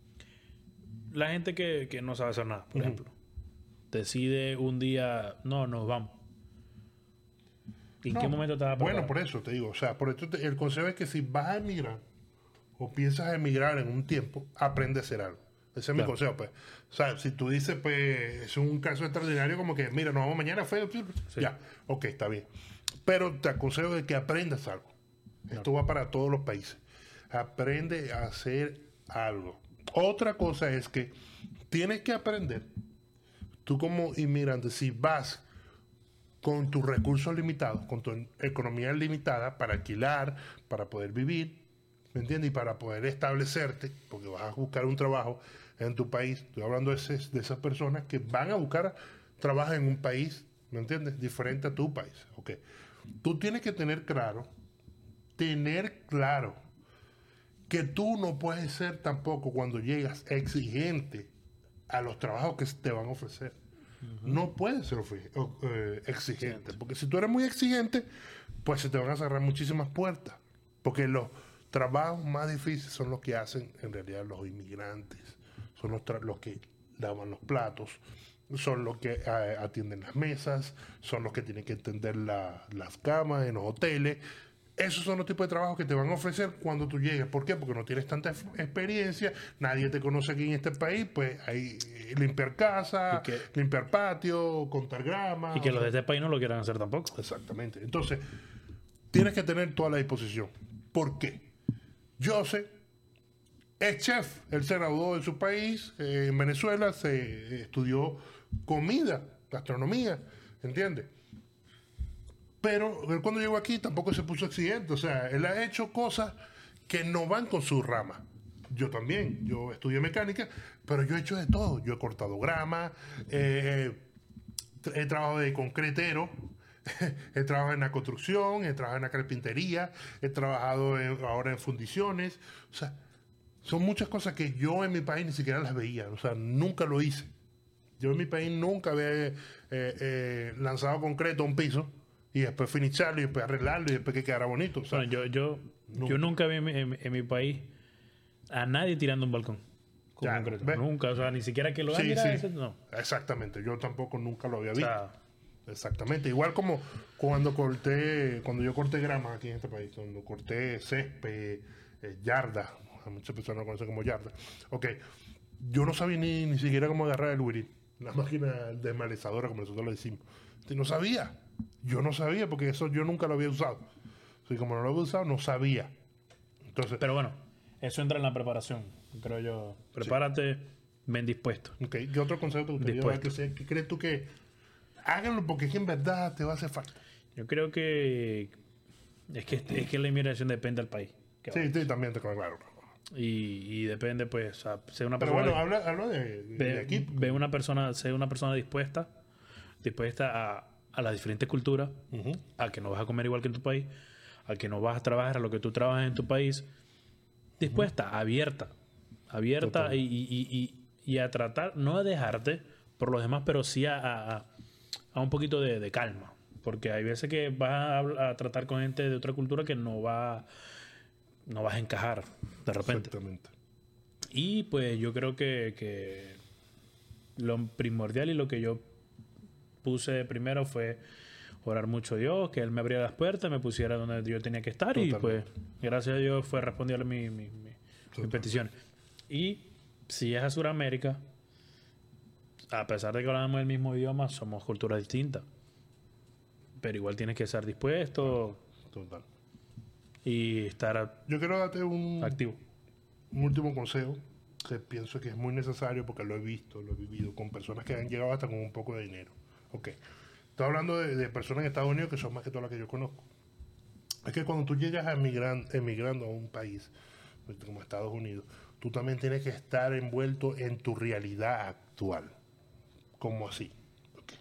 la gente que, que no sabe hacer nada, por uh-huh. ejemplo, decide un día, no, nos vamos. ¿En no, qué momento te vas a preparar? Bueno, por eso te digo. O sea, por esto te, el consejo es que si vas a emigrar o piensas emigrar en un tiempo, aprende a hacer algo. Ese es claro. mi consejo, pues. O sea, si tú dices, pues, es un caso extraordinario como que, mira, nos vamos mañana, fue, sí. ya, ok, está bien. Pero te aconsejo de que aprendas algo. Claro. Esto va para todos los países. Aprende a hacer algo. Otra cosa es que tienes que aprender, tú como inmigrante, si vas con tus recursos limitados, con tu economía limitada para alquilar, para poder vivir, ¿me entiendes? Y para poder establecerte, porque vas a buscar un trabajo en tu país. Estoy hablando de, ese, de esas personas que van a buscar trabajo en un país, ¿me entiendes? Diferente a tu país. Okay. Tú tienes que tener claro, tener claro que tú no puedes ser tampoco cuando llegas exigente a los trabajos que te van a ofrecer. Uh-huh. No puedes ser eh, exigente, porque si tú eres muy exigente, pues se te van a cerrar muchísimas puertas, porque los trabajos más difíciles son los que hacen en realidad los inmigrantes, son los, tra- los que lavan los platos, son los que eh, atienden las mesas, son los que tienen que atender la, las camas en los hoteles. Esos son los tipos de trabajos que te van a ofrecer cuando tú llegues. ¿Por qué? Porque no tienes tanta experiencia, nadie te conoce aquí en este país, pues hay limpiar casa, que, limpiar patio, contar gramas. Y que los sea, de este país no lo quieran hacer tampoco. Exactamente. Entonces, tienes que tener toda la disposición. ¿Por qué? Joseph es chef, él se graduó en su país, eh, en Venezuela, se estudió comida, gastronomía, ¿entiendes? Pero él cuando llegó aquí tampoco se puso exigente. O sea, él ha hecho cosas que no van con su rama. Yo también. Yo estudié mecánica, pero yo he hecho de todo. Yo he cortado grama, eh, he trabajado de concretero, he trabajado en la construcción, he trabajado en la carpintería, he trabajado en, ahora en fundiciones. O sea, son muchas cosas que yo en mi país ni siquiera las veía. O sea, nunca lo hice. Yo en mi país nunca había eh, eh, lanzado concreto a un piso y después finicharlo y después arreglarlo y después que quedara bonito. O sea, bueno, yo, yo, nunca. yo nunca vi en, en, en mi país a nadie tirando un balcón con ya, concreto. ¿Ves? Nunca, o sea, ni siquiera que lo hagan. Sí, sí. No. Exactamente, yo tampoco nunca lo había visto. O sea, exactamente, igual como cuando corté, cuando yo corté grama aquí en este país, cuando corté césped, eh, yarda, a muchas personas lo conocen como yarda. Ok, yo no sabía ni, ni siquiera cómo agarrar el wiril, la máquina desmalezadora, como nosotros lo decimos. No sabía. Yo no sabía porque eso yo nunca lo había usado. Y como no lo había usado, no sabía. Entonces, pero bueno, eso entra en la preparación, creo yo. Prepárate, sí. Ven dispuesto. Okay. ¿Qué otro consejo te gustaría dar? Que sea, ¿qué crees tú que háganlo porque es que en verdad te va a hacer falta? Yo creo que es que, es que la inmigración depende del país. Sí, sí, también te claro. Y, y depende, pues, a ser una persona. Pero bueno, de, habla, habla de, de, ve, de aquí. Ve una persona, ser una persona dispuesta, dispuesta a, a las diferentes culturas, uh-huh. a que no vas a comer igual que en tu país, a que no vas a trabajar a lo que tú trabajas en tu país, dispuesta, uh-huh. abierta, abierta y, y, y, y a tratar, no a dejarte por los demás, pero sí a, a, a un poquito de, de calma, porque hay veces que vas a, a tratar con gente de otra cultura que no va no vas a encajar de repente. Exactamente. Y pues yo creo que, que lo primordial y lo que yo puse primero fue orar mucho a Dios, que Él me abriera las puertas, me pusiera donde yo tenía que estar. Totalmente. Y pues gracias a Dios fue respondiendo mi, mi, mi, mis peticiones. Y si es a Sudamérica, a pesar de que hablamos el mismo idioma, somos culturas distintas. Pero igual tienes que estar dispuesto. Total. Y estar yo quiero darte un activo. Un último consejo que pienso que es muy necesario porque lo he visto, lo he vivido con personas que han llegado hasta con un poco de dinero. Ok. Estoy hablando de, de personas en Estados Unidos que son más que todas las que yo conozco. Es que cuando tú llegas a emigran, emigrando a un país como Estados Unidos, tú también tienes que estar envuelto en tu realidad actual. ¿Cómo así? Okay.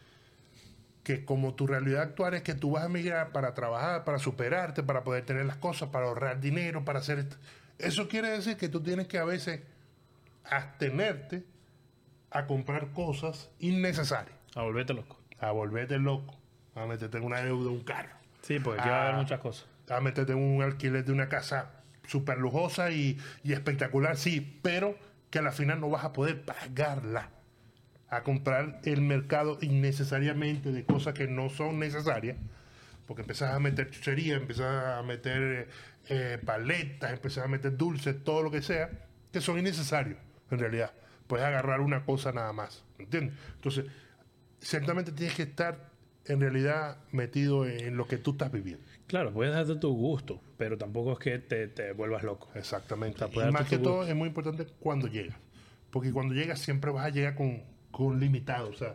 Que como tu realidad actual es que tú vas a emigrar para trabajar, para superarte, para poder tener las cosas, para ahorrar dinero, para hacer esto. Eso quiere decir que tú tienes que a veces abstenerte a comprar cosas innecesarias. A volverte loco. A volverte loco. A meterte en una deuda de un carro. Sí, porque aquí va a haber muchas cosas. A meterte en un alquiler de una casa súper lujosa y, y espectacular, sí, pero que a la final no vas a poder pagarla. A comprar el mercado innecesariamente de cosas que no son necesarias, porque empezás a meter chuchería, empezás a meter eh, paletas, empezás a meter dulces, todo lo que sea, que son innecesarios, en realidad. Puedes agarrar una cosa nada más, ¿entiendes? Entonces, ciertamente tienes que estar, en realidad, metido en lo que tú estás viviendo. Claro, puedes darte tu gusto, pero tampoco es que te, te vuelvas loco. Exactamente. O sea, y más que todo, es muy importante cuando llegas, porque cuando llegas siempre vas a llegar con, con limitado, o sea,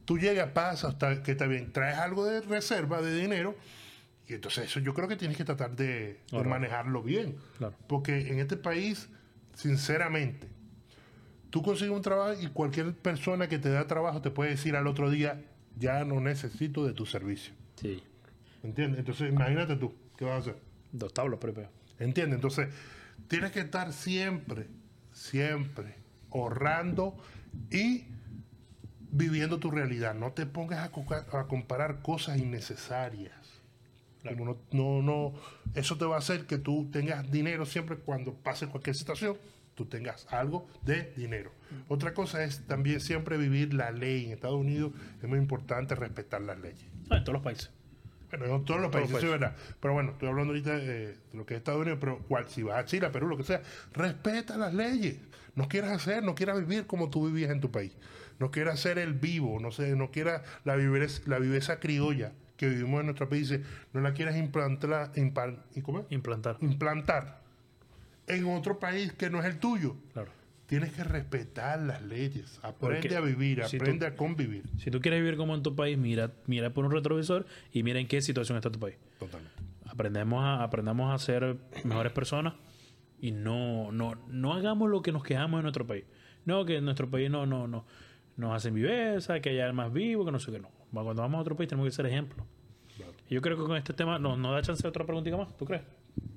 tú llegas, pasas, está, que está bien, traes algo de reserva, de dinero, y entonces eso yo creo que tienes que tratar de, de manejarlo bien. Claro. Porque en este país, sinceramente, tú consigues un trabajo y cualquier persona que te da trabajo te puede decir al otro día, ya no necesito de tu servicio. Sí. ¿Entiendes? Entonces, imagínate tú, ¿qué vas a hacer? Dos tablas, pero... ¿Entiendes? Entonces, tienes que estar siempre, siempre ahorrando y viviendo tu realidad. No te pongas a, co- a comparar cosas innecesarias. Claro. Como no, no, no, eso te va a hacer que tú tengas dinero siempre cuando pase cualquier situación, tú tengas algo de dinero. Otra cosa es también siempre vivir la ley. En Estados Unidos es muy importante respetar las leyes. Ah, en todos los países. Bueno, en todos los Todos los países, sí, países. verdad. Pero bueno, estoy hablando ahorita de, de lo que es Estados Unidos, pero cual, si vas a Chile, a Perú, lo que sea, respeta las leyes. No quieras hacer, no quieras vivir como tú vivías en tu país. No quieras ser el vivo, no sé, no quieras la viveza, la viveza criolla que vivimos en nuestro país, no la quieras implantar, impar, ¿y cómo es? Implantar. implantar en otro país que no es el tuyo. Claro. Tienes que respetar las leyes. Aprende Porque a vivir, si aprende tú- a convivir. Si tú quieres vivir como en tu país, mira, mira por un retrovisor y mira en qué situación está tu país. Totalmente. Aprendemos a, aprendamos a ser mejores personas y no, no, no hagamos lo que nos quejamos en nuestro país. No, que en nuestro país no, no, no nos hacen viveza, que allá es más vivo, que no sé qué. No. Cuando vamos a otro país tenemos que ser ejemplo. Claro. Y yo creo que con este tema nos, nos da chance de otra preguntita más, ¿tú crees?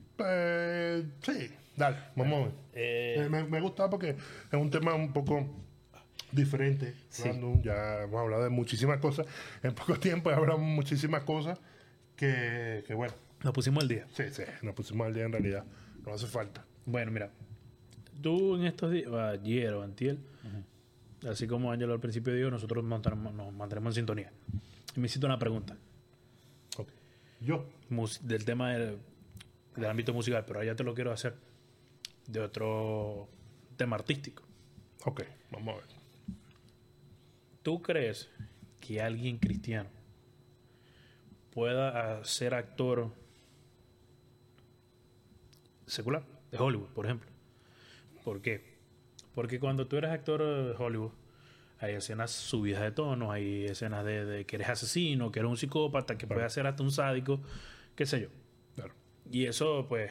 Eh, sí, dale, vamos a ver. Eh, Eh, me, me gusta porque es un tema un poco diferente. Sí. Hablando, ya hemos hablado de muchísimas cosas. En poco tiempo hablamos muchísimas cosas que, que, bueno, nos pusimos al día. sí, sí, nos pusimos al día en realidad. No hace falta. Bueno, mira, tú en estos días, ayer o antier, así como Ángelo al principio dijo, nosotros mantenemos- nos mantenemos en sintonía. Y me hiciste una pregunta Ok. Yo, mus- del tema del, del ámbito musical, pero ahora ya te lo quiero hacer de otro tema artístico. ok, vamos a ver. ¿Tú crees que alguien cristiano pueda ah, ser actor secular de Hollywood, por ejemplo? ¿Por qué? Porque cuando tú eres actor de Hollywood, hay escenas subidas de tono, hay escenas de, de que eres asesino, que eres un psicópata, que Claro. puede ser hasta un sádico, qué sé yo. Claro. Y eso, pues,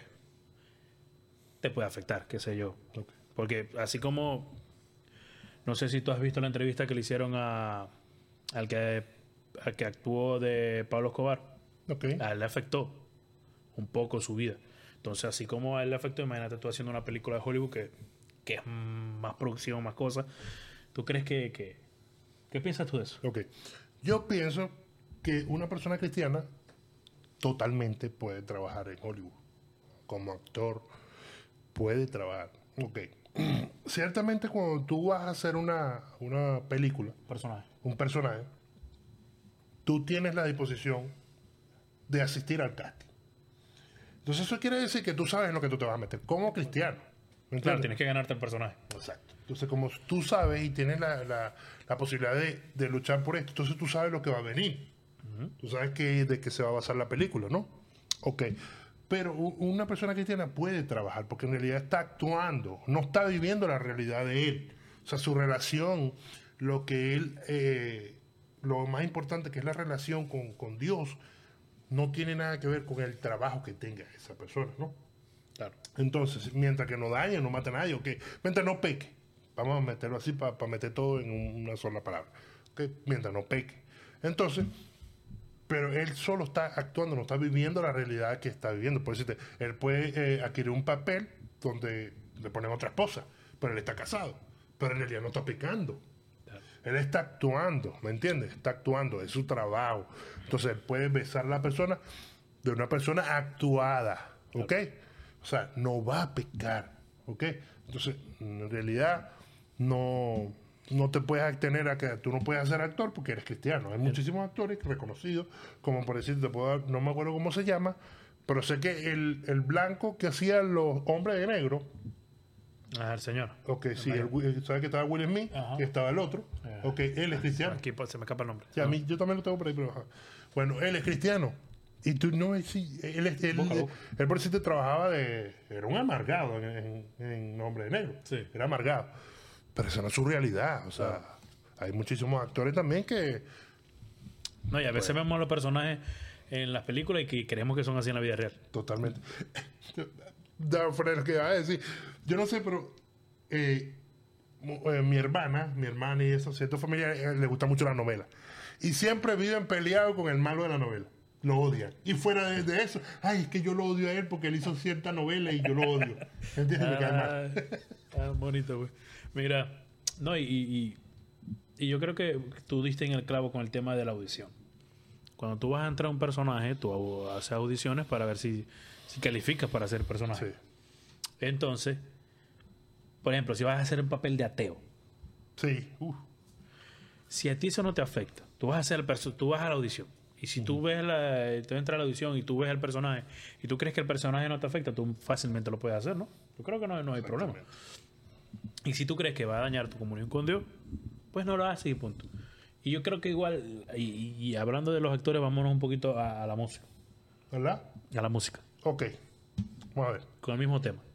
te puede afectar, qué sé yo. Ok. Porque así como, no sé si tú has visto la entrevista que le hicieron a, al, que, al que actuó de Pablo Escobar, Ok. a él le afectó un poco su vida. Entonces, así como a él le afectó, imagínate tú haciendo una película de Hollywood que, que es más producción, más cosas. ¿Tú crees que, que... ¿Qué piensas tú de eso? Ok. Yo pienso que una persona cristiana totalmente puede trabajar en Hollywood. Como actor, puede trabajar. Ok. Ciertamente cuando tú vas a hacer una, una película, Personaje. un personaje, tú tienes la disposición de asistir al casting. Entonces eso quiere decir que tú sabes en lo que tú te vas a meter como cristiano. ¿Me Claro, entiendes? tienes que ganarte el personaje. Exacto. Entonces, como tú sabes y tienes la, la, la posibilidad de, de luchar por esto, entonces tú sabes lo que va a venir. Tú sabes que, de qué se va a basar la película, ¿no? Ok. Pero u- una persona cristiana puede trabajar porque en realidad está actuando, no está viviendo la realidad de él. O sea, su relación, lo que él, eh, lo más importante que es la relación con, con Dios, no tiene nada que ver con el trabajo que tenga esa persona, ¿no? Claro. Entonces, mientras que no dañe, no mate a nadie, ok. Mientras no peque. Vamos a meterlo así para meter todo en un- una sola palabra. Ok. Mientras no peque. Entonces, pero él solo está actuando, no está viviendo la realidad que está viviendo. Por decirte, él puede eh, adquirir un papel donde le ponen otra esposa, pero él está casado. Pero en realidad no está pecando. Claro. Él está actuando, ¿me entiendes? Está actuando, es su trabajo. Entonces, él puede besar a la persona de una persona actuada, ¿ok? O sea, no va a pecar, ¿ok? Entonces, en realidad, no, no te puedes abstener a que tú no puedes ser actor porque eres cristiano. Hay muchísimos actores reconocidos, como por decir, te puedo dar, no me acuerdo cómo se llama, pero sé que el, el blanco que hacía los hombres de negro, Ah, el señor. ok, sí, el, el- ¿sabes que estaba Will Smith? Ajá. Que estaba el otro, Ajá. ok, él es cristiano. Aquí pues, se me escapa el nombre. Sí, a mí, yo también lo tengo por ahí, pero ajá. Bueno, él es cristiano. Y tú no es sí, él, es- él, Boca a él, boca. él por decirte trabajaba de. Era un amargado en, en, en Nombre de Negro. Sí. Era amargado. Pero esa no es su realidad. O sea, Hay muchísimos actores también que... No, y a veces Pues- vemos a los personajes en las películas y que creemos que son así en la vida real. Totalmente. Da Fred, que va a decir. Yo no sé, pero eh, mu- eh, mi hermana, mi hermana y eso, cierta familia eh, le gusta mucho la novela. Y siempre viven peleados con el malo de la novela. Lo odian. Y fuera de, de eso, ay, es que yo lo odio a él porque él hizo cierta novela y yo lo odio. ¿Entiendes? Me cae mal. Ah, ah, bonito, güey. Mira, no, y, y, y yo creo que tú diste en el clavo con el tema de la audición. Cuando tú vas a entrar a un personaje, tú au- haces audiciones para ver si, si calificas para ser personaje. Sí. Entonces, por ejemplo, si vas a hacer un papel de ateo, Sí. Uf. si a ti eso no te afecta, tú vas a hacer el perso- tú vas a la audición. Y si tú ves la, tú entras a la audición y tú ves el personaje y tú crees que el personaje no te afecta, tú fácilmente lo puedes hacer, ¿no? Yo creo que no, no hay problema. Y si tú crees que va a dañar tu comunión con Dios, pues no lo haces y punto. Y yo creo que igual, y, y- y hablando de los actores, vámonos un poquito a, a la música. ¿Verdad? A la música, Ok. Vamos a ver. con el mismo tema.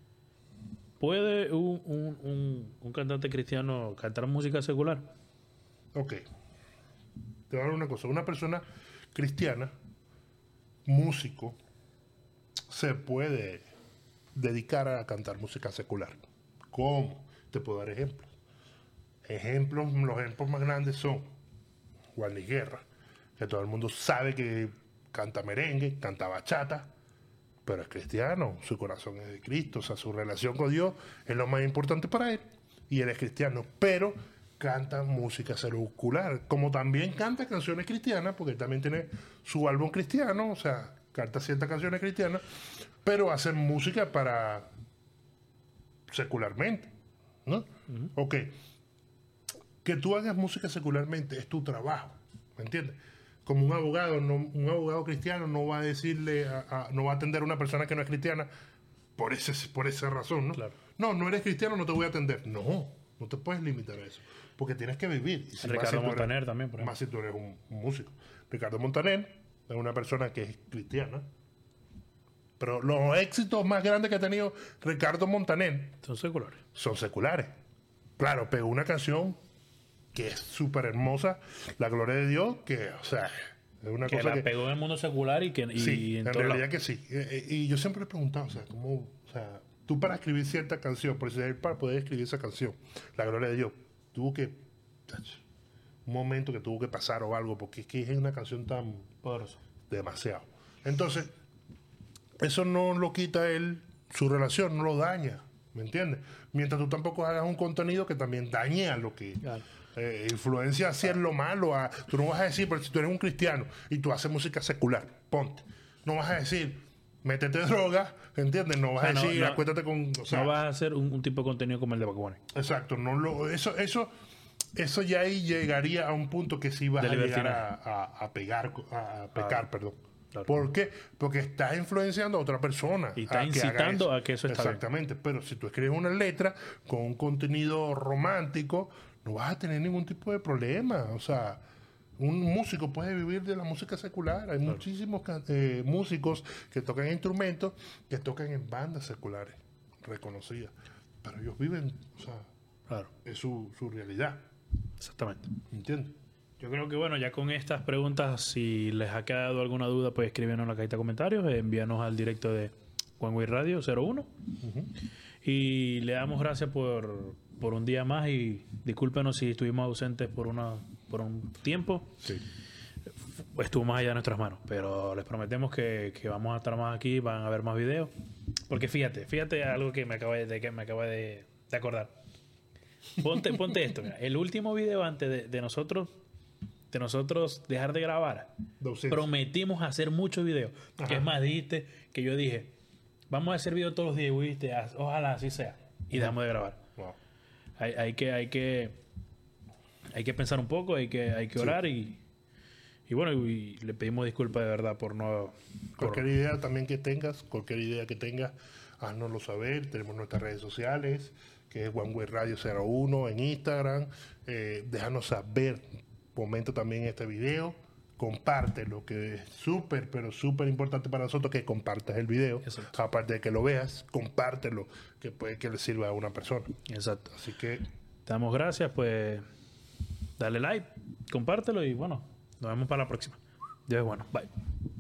¿Puede un, un, un, un cantante cristiano cantar música secular? Ok. Te voy a dar una cosa. Una persona cristiana, músico, se puede dedicar a cantar música secular. ¿Cómo? Te puedo dar ejemplos. Ejemplos, los ejemplos más grandes son Juan Luis Guerra, que todo el mundo sabe que canta merengue, canta bachata, pero es cristiano, su corazón es de Cristo, o sea, su relación con Dios es lo más importante para él, y él es cristiano, pero canta música secular, como también canta canciones cristianas, porque él también tiene su álbum cristiano, o sea, canta ciertas canciones cristianas, pero hace música para secularmente, ¿no? Uh-huh. Ok, que tú hagas música secularmente es tu trabajo, ¿me entiendes? Como un abogado, no, un abogado cristiano no va a decirle, a, a, no va a atender a una persona que no es cristiana por, ese, por esa razón, ¿no? Claro. No, no eres cristiano, no te voy a atender. No, no te puedes limitar a eso, porque tienes que vivir. Y si Ricardo si Montaner eres, también, por ejemplo. Más si tú eres un, un músico. Ricardo Montaner es una persona que es cristiana, pero los éxitos más grandes que ha tenido Ricardo Montaner son seculares. Son seculares. Claro, pegó una canción que es súper hermosa, La Gloria de Dios, que, o sea, es una que cosa la que... pegó en el mundo secular y que... Y sí, en, en realidad lado. que sí. Y yo siempre he preguntado, o sea, ¿cómo, o sea, tú para escribir cierta canción, por decir, para poder escribir esa canción, La Gloria de Dios, tuvo que... un momento que tuvo que pasar o algo, porque es que es una canción tan... poderosa. Demasiado. Entonces, eso no lo quita él, su relación no lo daña, ¿me entiendes? Mientras tú tampoco hagas un contenido que también dañe a lo que... Claro. Eh, influencia hacia lo malo. A, tú no vas a decir, pero si tú eres un cristiano y tú haces música secular, ponte. No vas a decir, métete droga, ¿entiendes? No vas Ah, a no, decir, no, acuéstate con... O sea, no vas a hacer un, un tipo de contenido como el de Bad Bunny. Exacto. No lo, eso, eso, eso ya ahí llegaría a un punto que sí vas De a llegar libertinaje. a, a, a pegar, a pecar, Ah, perdón. claro. ¿Por qué? Porque estás influenciando a otra persona. Y está a que haga incitando eso. a que eso está bien. Exactamente. Pero si tú escribes una letra con un contenido romántico, no vas a tener ningún tipo de problema. O sea, un músico puede vivir de la música secular. Hay Claro. muchísimos can- eh, músicos que tocan instrumentos, que tocan en bandas seculares reconocidas. Pero ellos viven, o sea, Claro, es su, su realidad. exactamente. ¿Entiendes? Yo creo que bueno, ya con estas preguntas, si les ha quedado alguna duda, pues escríbenos en la cajita de comentarios, eh, envíanos al directo de One Way Radio cero uno. Uh-huh. Y le damos gracias por, por un día más y discúlpenos si estuvimos ausentes por una por un tiempo. Sí. Estuvo más allá de nuestras manos, pero les prometemos que, que vamos a estar más aquí, van a haber más videos. Porque fíjate, fíjate algo que me acabo de, de- que me acabo de, de acordar. Ponte, ponte esto, mira, el último video antes de, de nosotros de nosotros dejar de grabar, De ausencia. prometimos hacer muchos videos. Ajá. Que es más, dijiste que yo dije, vamos a hacer videos todos los días, y dijiste, "Ah, ojalá así sea", y dejamos de grabar. Wow. Hay, hay que, hay que, hay que pensar un poco, hay que, hay que Sí. orar y, y bueno, y le pedimos disculpas de verdad por no. por- Cualquier idea también que tengas, cualquier idea que tengas, haznoslo saber. Tenemos nuestras redes sociales, que es One Way Radio cero uno en Instagram. Eh, déjanos saber, comenta también este video, compártelo, que es súper, pero súper importante para nosotros que compartas el video. Exacto. Aparte de que lo veas, compártelo, que puede que le sirva a una persona. Exacto. Así que, Te damos gracias, pues dale like, compártelo y bueno, nos vemos para la próxima. Dios es bueno. Bye.